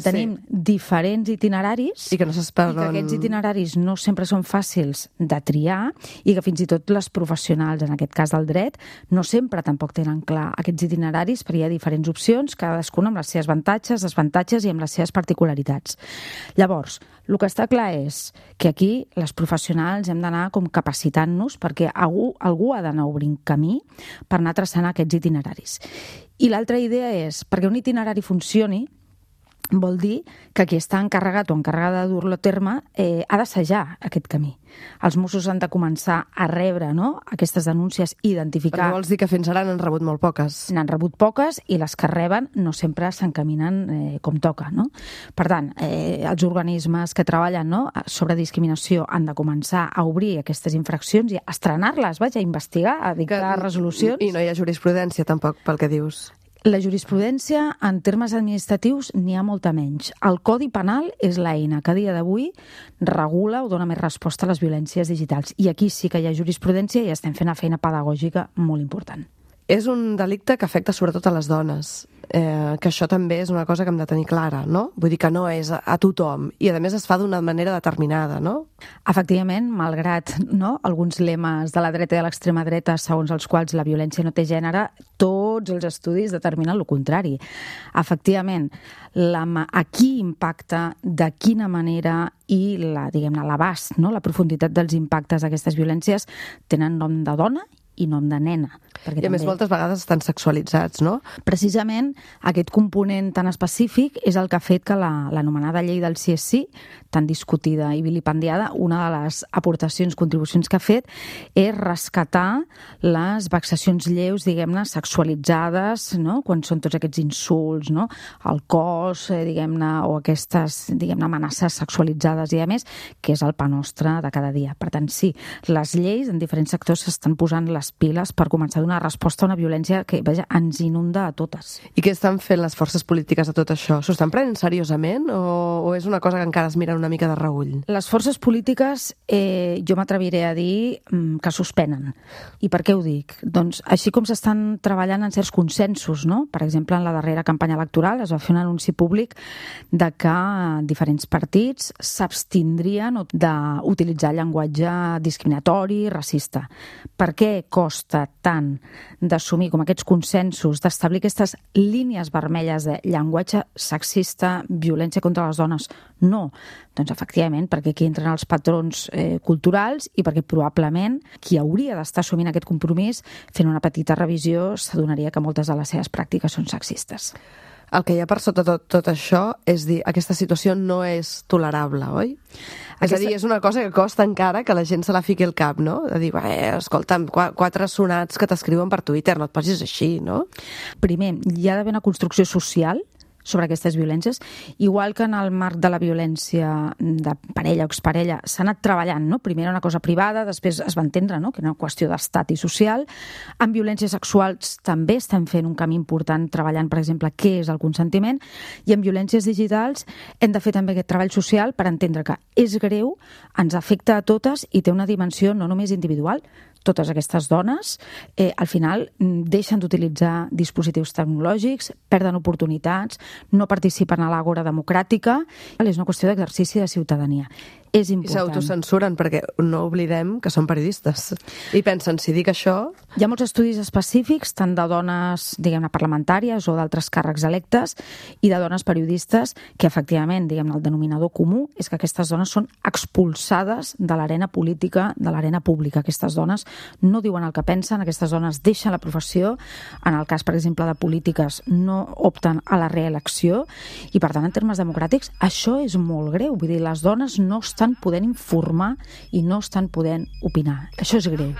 diferents itineraris I que no s'esperen... i que aquests itineraris no sempre són fàcils de triar i que fins i tot les professionals, en aquest cas del dret, no sempre tampoc tenen clar aquests itineraris perquè hi ha diferents opcions, cadascuna amb les seves avantatges, desavantatges i amb les seves particularitats. Llavors, el que està clar és que aquí les professionals hem d'anar com capacitant-nos perquè algú ha d'anar obrint camí per anar traçant aquests itineraris. I l'altra idea és, perquè un itinerari funcioni, vol dir que qui està encarregat o encarregada de dur-lo a terme ha d'assajar aquest camí. Els Mossos han de començar a rebre, no?, aquestes denúncies i identificar... Perquè vols dir que fins ara n'han rebut molt poques. N'han rebut poques i les que reben no sempre s'encaminen com toca, no? Per tant, els organismes que treballen, no?, sobre discriminació han de començar a obrir aquestes infraccions i a estrenar-les, a investigar, a dictar resolucions. I no hi ha jurisprudència tampoc pel que dius. La jurisprudència, en termes administratius, n'hi ha molta menys. El Codi Penal és l'eina que a dia d'avui regula o dona més resposta a les violències digitals. I aquí sí que hi ha jurisprudència i estem fent una feina pedagògica molt important. És un delicte que afecta sobretot a les dones, que això també és una cosa que hem de tenir clara, no? Vull dir que no és a tothom, i a més es fa d'una manera determinada, no? Efectivament, malgrat alguns lemes de la dreta i de l'extrema dreta segons els quals la violència no té gènere, tots els estudis determinen el contrari. Efectivament, a qui impacta, de quina manera i l'abast, la profunditat dels impactes d'aquestes violències tenen nom de dona i nom de nena. I a més moltes vegades estan sexualitzats, no? Precisament aquest component tan específic és el que ha fet que l'anomenada llei del sí és sí, tan discutida i vilipendiada, una de les aportacions, contribucions que ha fet és rescatar les vexacions lleus, diguem-ne, sexualitzades, no?, quan són tots aquests insults, no?, el cos, diguem-ne, o aquestes, diguem-ne, amenaces sexualitzades i a més, que és el pa nostre de cada dia. Per tant, sí, les lleis en diferents sectors s'estan posant les piles per començar a donar resposta a una violència que, ens inunda a totes. I què estan fent les forces polítiques de tot això? S'ho estan prenent seriosament o és una cosa que encara es mira una mica de reüll? Les forces polítiques, jo m'atreviré a dir que suspenen. I per què ho dic? Doncs així com s'estan treballant en certs consensos, no? Per exemple, en la darrera campanya electoral es va fer un anunci públic de que diferents partits s'abstindrien d'utilitzar llenguatge discriminatori, racista. Per què costa tant d'assumir com aquests consensos, d'establir aquestes línies vermelles de llenguatge sexista, violència contra les dones? No. Doncs efectivament, perquè aquí entren els patrons culturals i perquè probablement qui hauria d'estar assumint aquest compromís fent una petita revisió s'adonaria que moltes de les seves pràctiques són sexistes. El que hi ha per sota tot això és dir, aquesta situació no és tolerable, oi? És a dir, és una cosa que costa encara que la gent se la fiqui al cap, no? De dir, escolta'm, 4 sonats que t'escriuen per Twitter, no et posis així, no? Primer, hi ha d'haver una construcció social sobre aquestes violències, igual que en el marc de la violència de parella o exparella s'ha anat treballant, no? Primer era una cosa privada, després es va entendre, no?, que era una qüestió d'estat i social. En violències sexuals també estem fent un camí important treballant, per exemple, què és el consentiment, i en violències digitals hem de fer també aquest treball social per entendre que és greu, ens afecta a totes i té una dimensió no només individual. Totes aquestes dones al final deixen d'utilitzar dispositius tecnològics, perden oportunitats, no participen a l'àgora democràtica. És una qüestió d'exercici de ciutadania. És important. I s'autocensuren perquè no oblidem que són periodistes. I pensen, si dic això... Hi ha molts estudis específics, tant de dones, diguem-ne, parlamentàries o d'altres càrrecs electes i de dones periodistes, que efectivament, diguem-ne, el denominador comú és que aquestes dones són expulsades de l'arena política, de l'arena pública. Aquestes dones no diuen el que pensen, aquestes dones deixen la professió, en el cas, per exemple, de polítiques, no opten a la reelecció i, per tant, en termes democràtics, això és molt greu. Vull dir, les dones no estan podent informar i no estan podent opinar. Això és greu.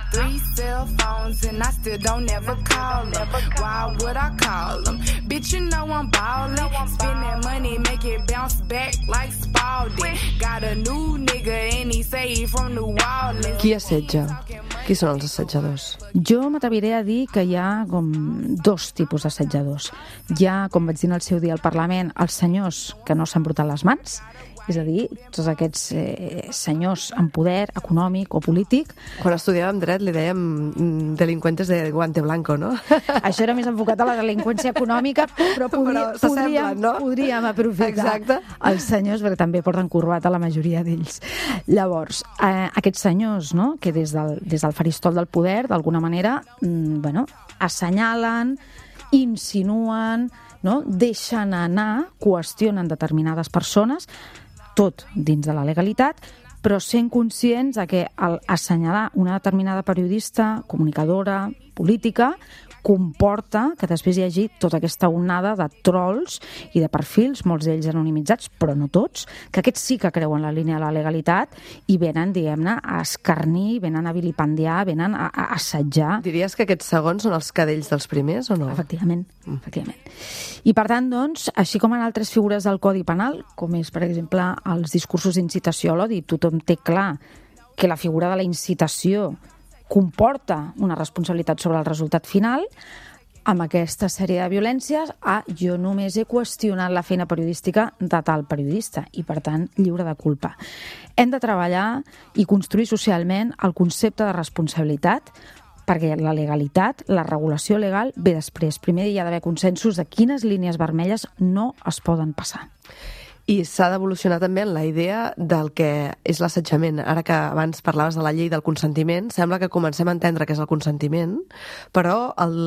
Qui assetja? Qui són els assetjadors? Jo m'atreviré a dir que hi ha com 2 tipus d'assetjadors. Hi ha, com vaig dir en el seu dia al Parlament, els senyors que no s'han brutat les mans és a dir, tots aquests senyors amb poder econòmic o polític. Quan estudiàvem dret li dèiem delinqüentes de guante blanco, no? Això era més enfocat a la delinqüència econòmica, però podríem aprofitar els senyors, perquè també porten corbata la majoria d'ells. Llavors, aquests senyors, no?, que des del faristol del poder, d'alguna manera, assenyalen, insinuen, no?, deixen anar, qüestionen determinades persones, tot dins de la legalitat, però sent conscients que al assenyalar una determinada periodista, comunicadora, política, comporta que després hi hagi tota aquesta onada de trolls i de perfils, molts d'ells anonimitzats, però no tots, que aquests sí que creuen la línia de la legalitat i venen, diguem-ne, a escarnir, venen a vilipendiar, venen a assetjar. Diries que aquests segons són els cadells dels primers o no? Efectivament, efectivament. I per tant, doncs, així com en altres figures del Codi Penal, com és, per exemple, els discursos d'incitació a l'odi, tothom té clar que la figura de la incitació comporta una responsabilitat sobre el resultat final, amb aquesta sèrie de violències, jo només he qüestionat la feina periodística de tal periodista i, per tant, lliure de culpa. Hem de treballar i construir socialment el concepte de responsabilitat, perquè la legalitat, la regulació legal, ve després. Primer hi ha d'haver consensos de quines línies vermelles no es poden passar. I s'ha d'evolucionar també en la idea del que és l'assetjament. Ara que abans parlaves de la llei del consentiment, sembla que comencem a entendre què és el consentiment, però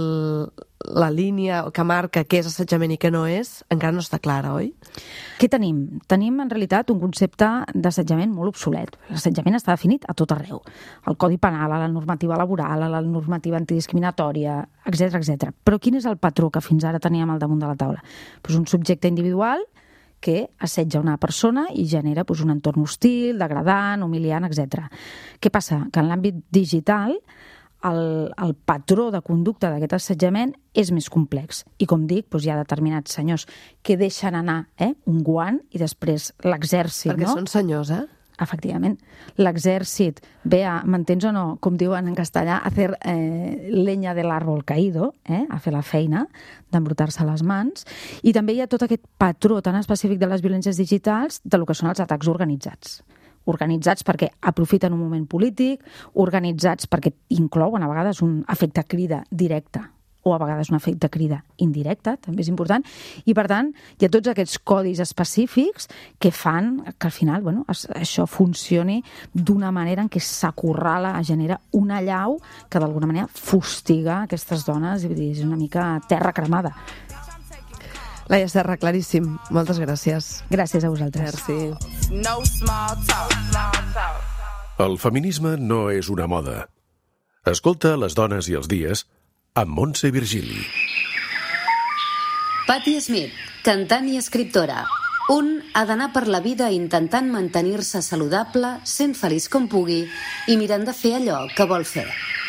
la línia que marca què és assetjament i què no és encara no està clara, oi? Què tenim? Tenim, en realitat, un concepte d'assetjament molt obsolet. L'assetjament està definit a tot arreu. Al Codi Penal, a la normativa laboral, a la normativa antidiscriminatòria, etc etc. Però quin és el patró que fins ara teníem al damunt de la taula? Pues un subjecte individual que assetja una persona i genera un entorn hostil, degradant, humiliant, etc. Què passa? Que en l'àmbit digital el patró de conducta d'aquest assetjament és més complex. I com dic, hi ha determinats senyors que deixen anar un guant i després l'exèrcit, perquè són senyors, Efectivament. L'exèrcit ve a, m'entens o no, com diuen en castellà, a hacer leña del árbol caído, a fer la feina d'embrutar-se les mans. I també hi ha tot aquest patró tan específic de les violències digitals de lo que són els atacs organitzats. Organitzats perquè aprofiten un moment polític, organitzats perquè inclouen a vegades un efecte crida directe o a vegades un efecte crida indirecte, també és important, i per tant hi ha tots aquests codis específics que fan que al final això funcioni d'una manera en què s'acorrala, genera una allau que d'alguna manera fustiga aquestes dones, és una mica terra cremada. Laia Serra, claríssim. Moltes gràcies. Gràcies a vosaltres. Merci. El feminisme no és una moda. Escolta Les dones i els dies amb Montse Virgili. Patti Smith, cantant i escriptora. Un ha d'anar per la vida intentant mantenir-se saludable, sent feliç com pugui i mirant de fer allò que vol fer.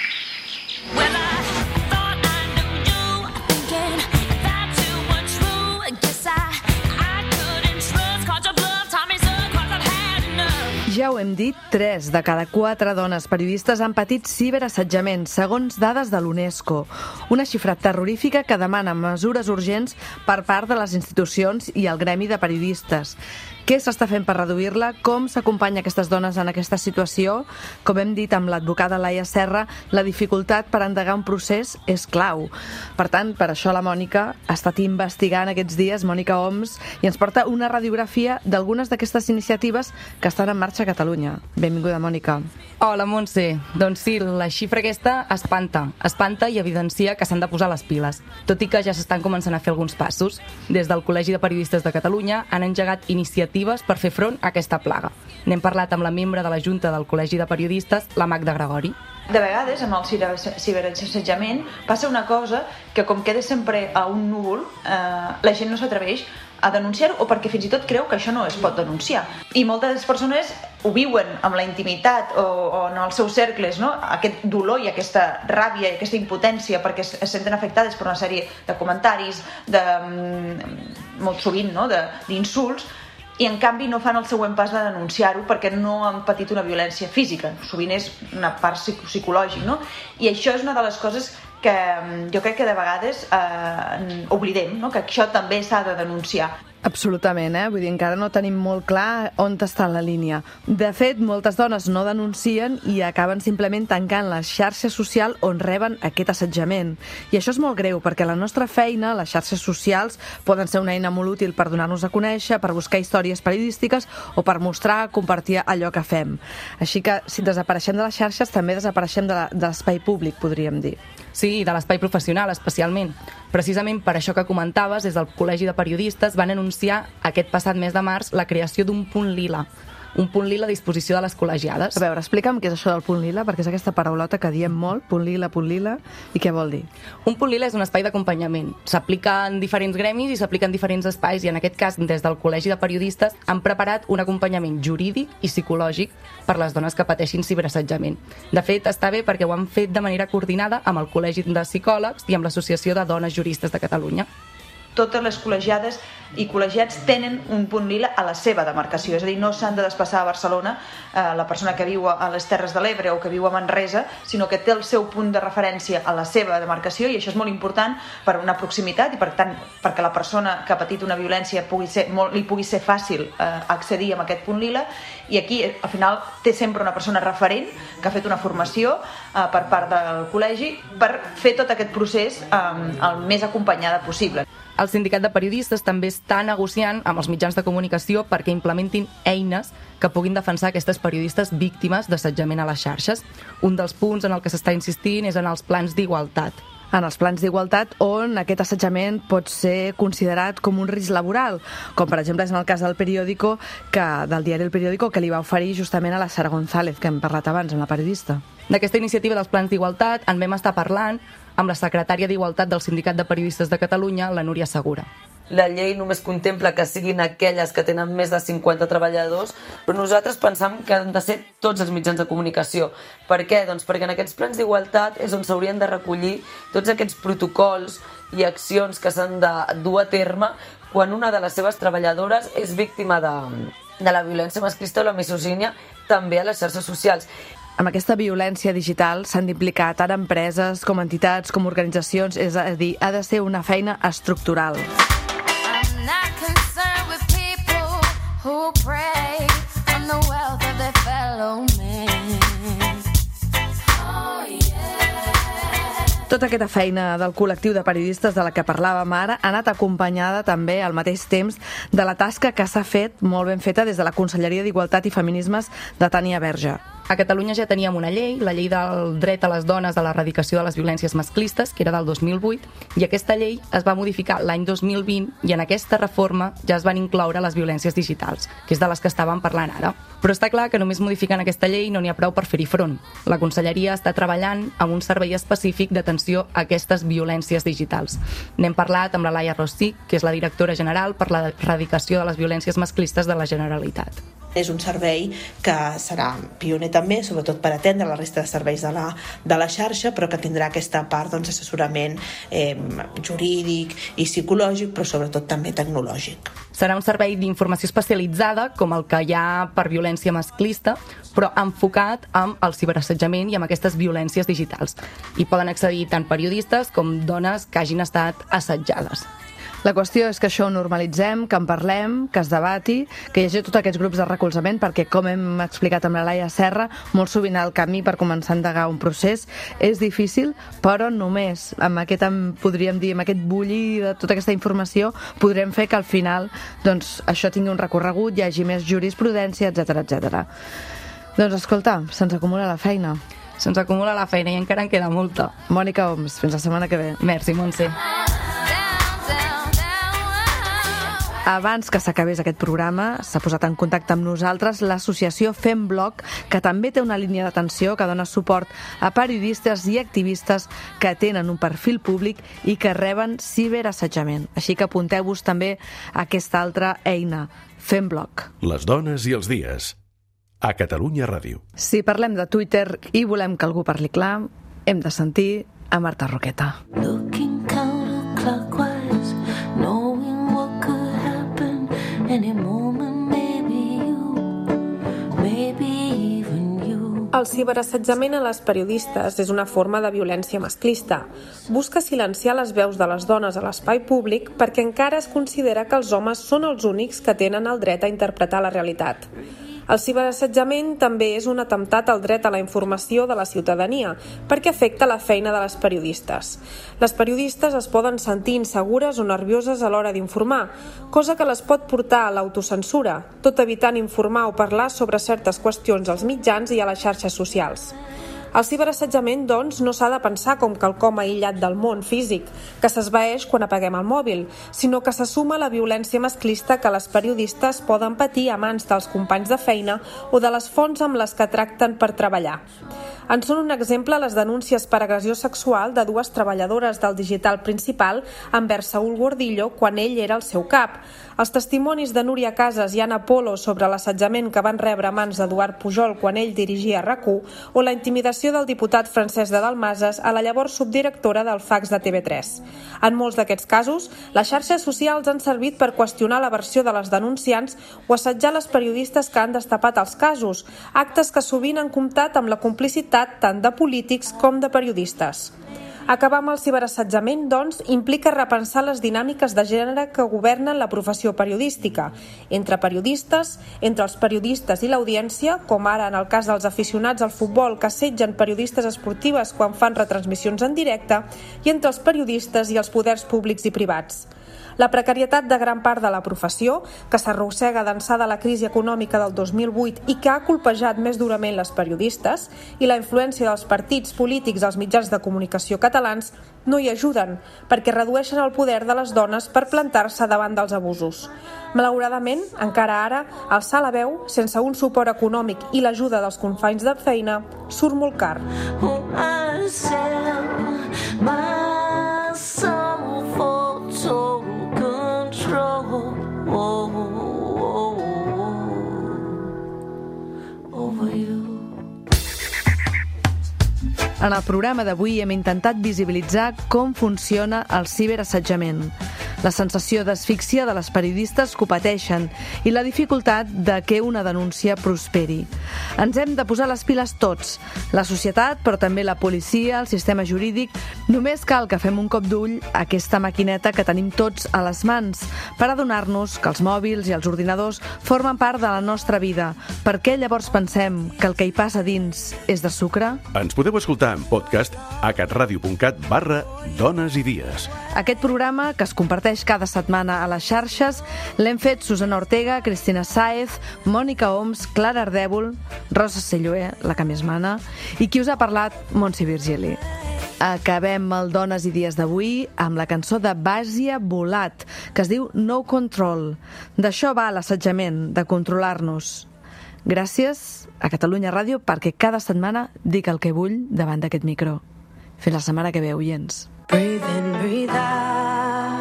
Ja ho hem dit, 3 de cada 4 dones periodistes han patit ciberassetjament, segons dades de l'UNESCO. Una xifra terrorífica que demana mesures urgents per part de les institucions i el gremi de periodistes. Què s'està fent per reduir-la? Com s'acompanya aquestes dones en aquesta situació? Com hem dit amb l'advocada Laia Serra, la dificultat per endegar un procés és clau. Per tant, per això la Mònica ha estat investigant aquests dies, Mònica Oms, i ens porta una radiografia d'algunes d'aquestes iniciatives que estan en marxa a Catalunya. Benvinguda, Mònica. Hola, Montse. Doncs sí, la xifra aquesta espanta i evidencia que s'han de posar les piles, tot i que ja s'estan començant a fer alguns passos. Des del Col·legi de Periodistes de Catalunya han engegat iniciatives per fer front a aquesta plaga. N'hem parlat amb la membre de la Junta del Col·legi de Periodistes, la Magda Gregori. De vegades, amb el ciberassetjament, passa una cosa que com queda sempre a un núvol, la gent no s'atreveix a denunciar-ho, o perquè fins i tot creu que això no es pot denunciar. I moltes persones ho viuen amb la intimitat o en els seus cercles, no? Aquest dolor i aquesta ràbia i aquesta impotència perquè es senten afectades per una sèrie de comentaris, molt sovint, no? d'insults, i en canvi no fan el següent pas de denunciar-ho perquè no han patit una violència física. Sovint és una part psicològica, no? I això és una de les coses que jo crec que de vegades oblidem, no? Que això també s'ha de denunciar. Absolutament, Vull dir, encara no tenim molt clar on està la línia. De fet, moltes dones no denuncien i acaben simplement tancant la xarxa social on reben aquest assetjament. I això és molt greu, perquè la nostra feina, les xarxes socials, poden ser una eina molt útil per donar-nos a conèixer, per buscar històries periodístiques o per mostrar, compartir allò que fem. Així que, si desapareixem de les xarxes, també desapareixem de l'espai públic, podríem dir. Sí, de l'espai professional, especialment. Precisament per això que comentaves, des del Col·legi de Periodistes van anunciar aquest passat mes de març la creació d'un punt lila. Un punt lila a disposició de les col·legiades. A veure, explica'm què és això del punt lila, perquè és aquesta paraulota que diem molt, punt lila, i què vol dir? Un punt lila és un espai d'acompanyament. S'aplica en diferents gremis i s'aplica en diferents espais, i en aquest cas, des del Col·legi de Periodistes, han preparat un acompanyament jurídic i psicològic per les dones que pateixin ciberassetjament. De fet, està bé perquè ho han fet de manera coordinada amb el Col·legi de Psicòlegs i amb l'Associació de Dones Juristes de Catalunya. Totes les col·legiades i col·legiats tenen un punt lila a la seva demarcació, és a dir, no s'han de desplaçar a Barcelona la persona que viu a les Terres de l'Ebre o que viu a Manresa, sinó que té el seu punt de referència a la seva demarcació, i això és molt important per una proximitat i per tant perquè la persona que ha patit una violència li pugui ser fàcil accedir a aquest punt lila. I aquí al final té sempre una persona referent que ha fet una formació per part del col·legi per fer tot aquest procés el més acompanyada possible. El Sindicat de Periodistes també està negociant amb els mitjans de comunicació perquè implementin eines que puguin defensar aquestes periodistes víctimes d'assetjament a les xarxes. Un dels punts en el que s'està insistint és en els plans d'igualtat. En els plans d'igualtat on aquest assetjament pot ser considerat com un risc laboral, com per exemple és en el cas del periòdico, del diari El Periódico, que li va oferir justament a la Sara González, que hem parlat abans, amb la periodista. D'aquesta iniciativa dels plans d'igualtat en vam estar parlant amb la secretària d'Igualtat del Sindicat de Periodistes de Catalunya, la Núria Segura. La llei només contempla que siguin aquelles que tenen més de 50 treballadors, però nosaltres pensam que han de ser tots els mitjans de comunicació. Per què? Doncs perquè en aquests plans d'igualtat és on s'haurien de recollir tots aquests protocols i accions que s'han de dur a terme quan una de les seves treballadores és víctima de la violència masclista o la misogínia, també a les xarxes socials. Amb aquesta violència digital s'han d'implicar tant empreses com entitats, com organitzacions, és a dir, ha de ser una feina estructural. I'm not concerned with people who prey on the wealth of their fellow men. Oh, yeah. Tota aquesta feina del col·lectiu de periodistes de la que parlàvem ara ha anat acompanyada també al mateix temps de la tasca que s'ha fet molt ben feta des de la Conselleria d'Igualtat i Feminismes de Tània Verge. A Catalunya ja teníem una llei, la llei del dret a les dones a l'erradicació de les violències masclistes, que era del 2008, i aquesta llei es va modificar l'any 2020 i en aquesta reforma ja es van incloure les violències digitals, que és de les que estàvem parlant ara. Però està clar que només modificant aquesta llei no n'hi ha prou per fer-hi front. La Conselleria està treballant amb un servei específic d'atenció a aquestes violències digitals. N'hem parlat amb la Laia Rossí, que és la directora general per l'erradicació de les violències masclistes de la Generalitat. És un servei que serà pioner també, sobretot per atendre la resta de serveis de la xarxa, però que tindrà aquesta part d'assessorament jurídic i psicològic, però sobretot també tecnològic. Serà un servei d'informació especialitzada, com el que hi ha per violència masclista, però enfocat amb el ciberassetjament i amb aquestes violències digitals. Hi poden accedir tant periodistes com dones que hagin estat assetjades. La qüestió és que això ho normalitzem, que en parlem, que es debati, que hi hagi tots aquests grups de recolzament, perquè, com hem explicat amb la Laia Serra, molt sovint el camí per començar a endegar un procés és difícil, però només amb aquest, podríem dir, amb aquest bullir de tota aquesta informació, podrem fer que al final doncs, això tingui un recorregut, hi hagi més jurisprudència, etc etc. Doncs escolta, se'ns acumula la feina. Se'ns acumula la feina i encara en queda molta. Mònica Oms, fins la setmana que ve. Merci, Montse. Abans que s'acabés aquest programa, s'ha posat en contacte amb nosaltres l'associació Fem Blog, que també té una línia d'atenció que dona suport a periodistes i activistes que tenen un perfil públic i que reben ciberassetjament. Així que apunteu-vos també a aquesta altra eina, Fem Blog. Les dones i els dies, a Catalunya Ràdio. Si parlem de Twitter i volem que algú parli clar, hem de sentir a Marta Roqueta. Looking counterclockwise, knowing what could happen any moment, maybe you, maybe even you. El ciberassetjament a les periodistes és una forma de violència masclista. Busca silenciar les veus de les dones a l'espai públic perquè encara es considera que els homes són els únics que tenen el dret a interpretar la realitat. El ciberassetjament també és un atemptat al dret a la informació de la ciutadania perquè afecta la feina de les periodistes. Les periodistes es poden sentir insegures o nervioses a l'hora d'informar, cosa que les pot portar a l'autocensura, tot evitant informar o parlar sobre certes qüestions als mitjans i a les xarxes socials. El ciberassetjament, doncs, no s'ha de pensar com quelcom aïllat del món físic, que s'esvaeix quan apaguem el mòbil, sinó que se suma a la violència masclista que les periodistes poden patir a mans dels companys de feina o de les fonts amb les que tracten per treballar. En són un exemple les denúncies per agressió sexual de dues treballadores del digital principal envers Saúl Gordillo quan ell era el seu cap. Els testimonis de Núria Casas i Anna Polo sobre l'assetjament que van rebre a mans d'Eduard Pujol quan ell dirigia RAC1 o la intimidació del diputat Francesc de Dalmases a la llavors subdirectora del fax de TV3. En molts d'aquests casos, les xarxes socials han servit per qüestionar la versió de les denunciants o assetjar les periodistes que han destapat els casos, actes que sovint han comptat amb la complicitat tant de polítics com de periodistes. Acabar amb el ciberassetjament, doncs, implica repensar les dinàmiques de gènere que governen la professió periodística, entre periodistes, entre els periodistes i l'audiència, com ara en el cas dels aficionats al futbol que assetgen periodistes esportives quan fan retransmissions en directe, i entre els periodistes i els poders públics i privats. La precarietat de gran part de la professió, que s'arrossega d'ençà de la crisi econòmica del 2008 i que ha colpejat més durament les periodistes, i la influència dels partits polítics als mitjans de comunicació catalans no hi ajuden, perquè redueixen el poder de les dones per plantar-se davant dels abusos. Malauradament, encara ara, alçar la veu, sense un suport econòmic i l'ajuda dels companys de feina, surt molt car. En el programa d'avui hem intentat visibilitzar com funciona el ciberassetjament, la sensació d'asfíxia de les periodistes que ho pateixen i la dificultat de que una denúncia prosperi. Ens hem de posar les piles tots, la societat, però també la policia, el sistema jurídic. Només cal que fem un cop d'ull a aquesta maquineta que tenim tots a les mans per adonar-nos que els mòbils i els ordinadors formen part de la nostra vida. Per què llavors pensem que el que hi passa dins és de sucre? Ens podeu escoltar en podcast a catradio.cat/Dones i Dies. Aquest programa, que es comparteix cada setmana a les xarxes, l'hem fet Susana Ortega, Cristina Sáez, Mònica Oms, Clara Ardèvol, Rosa Selloé, la que més mana, i qui us ha parlat, Montse Virgili. Acabem el Dones i Dies d'avui amb la cançó de Bàsia Volat, que es diu No Control. D'això va l'assetjament, de controlar-nos. Gràcies a Catalunya Ràdio perquè cada setmana dic el que vull davant d'aquest micro. Fins la setmana que ve, oients. Breathe in, breathe out.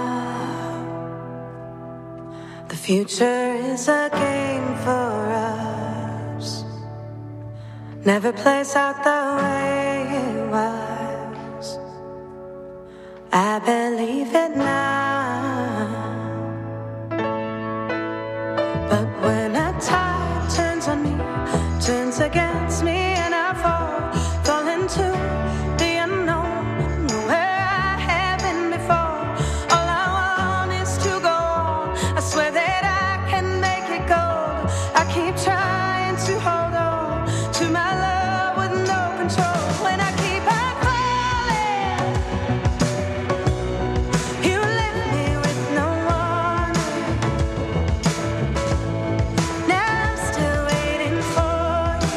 The future is a game for us. Never plays out the way it was. I believe it now. But when a tide turns on me, turns against me, and I fall into the unknown, where I haven't before. All I want is to go on. I swear that I can make it gold. I keep trying to hold on to my love with no control. When I keep on falling, you left me with no warning. Now I'm still waiting for you.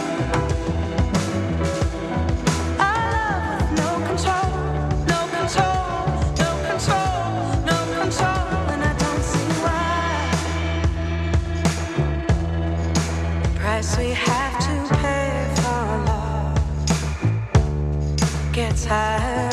Our love with no control, no control, no control, no control, and I don't see why. The price we have to pay for love gets higher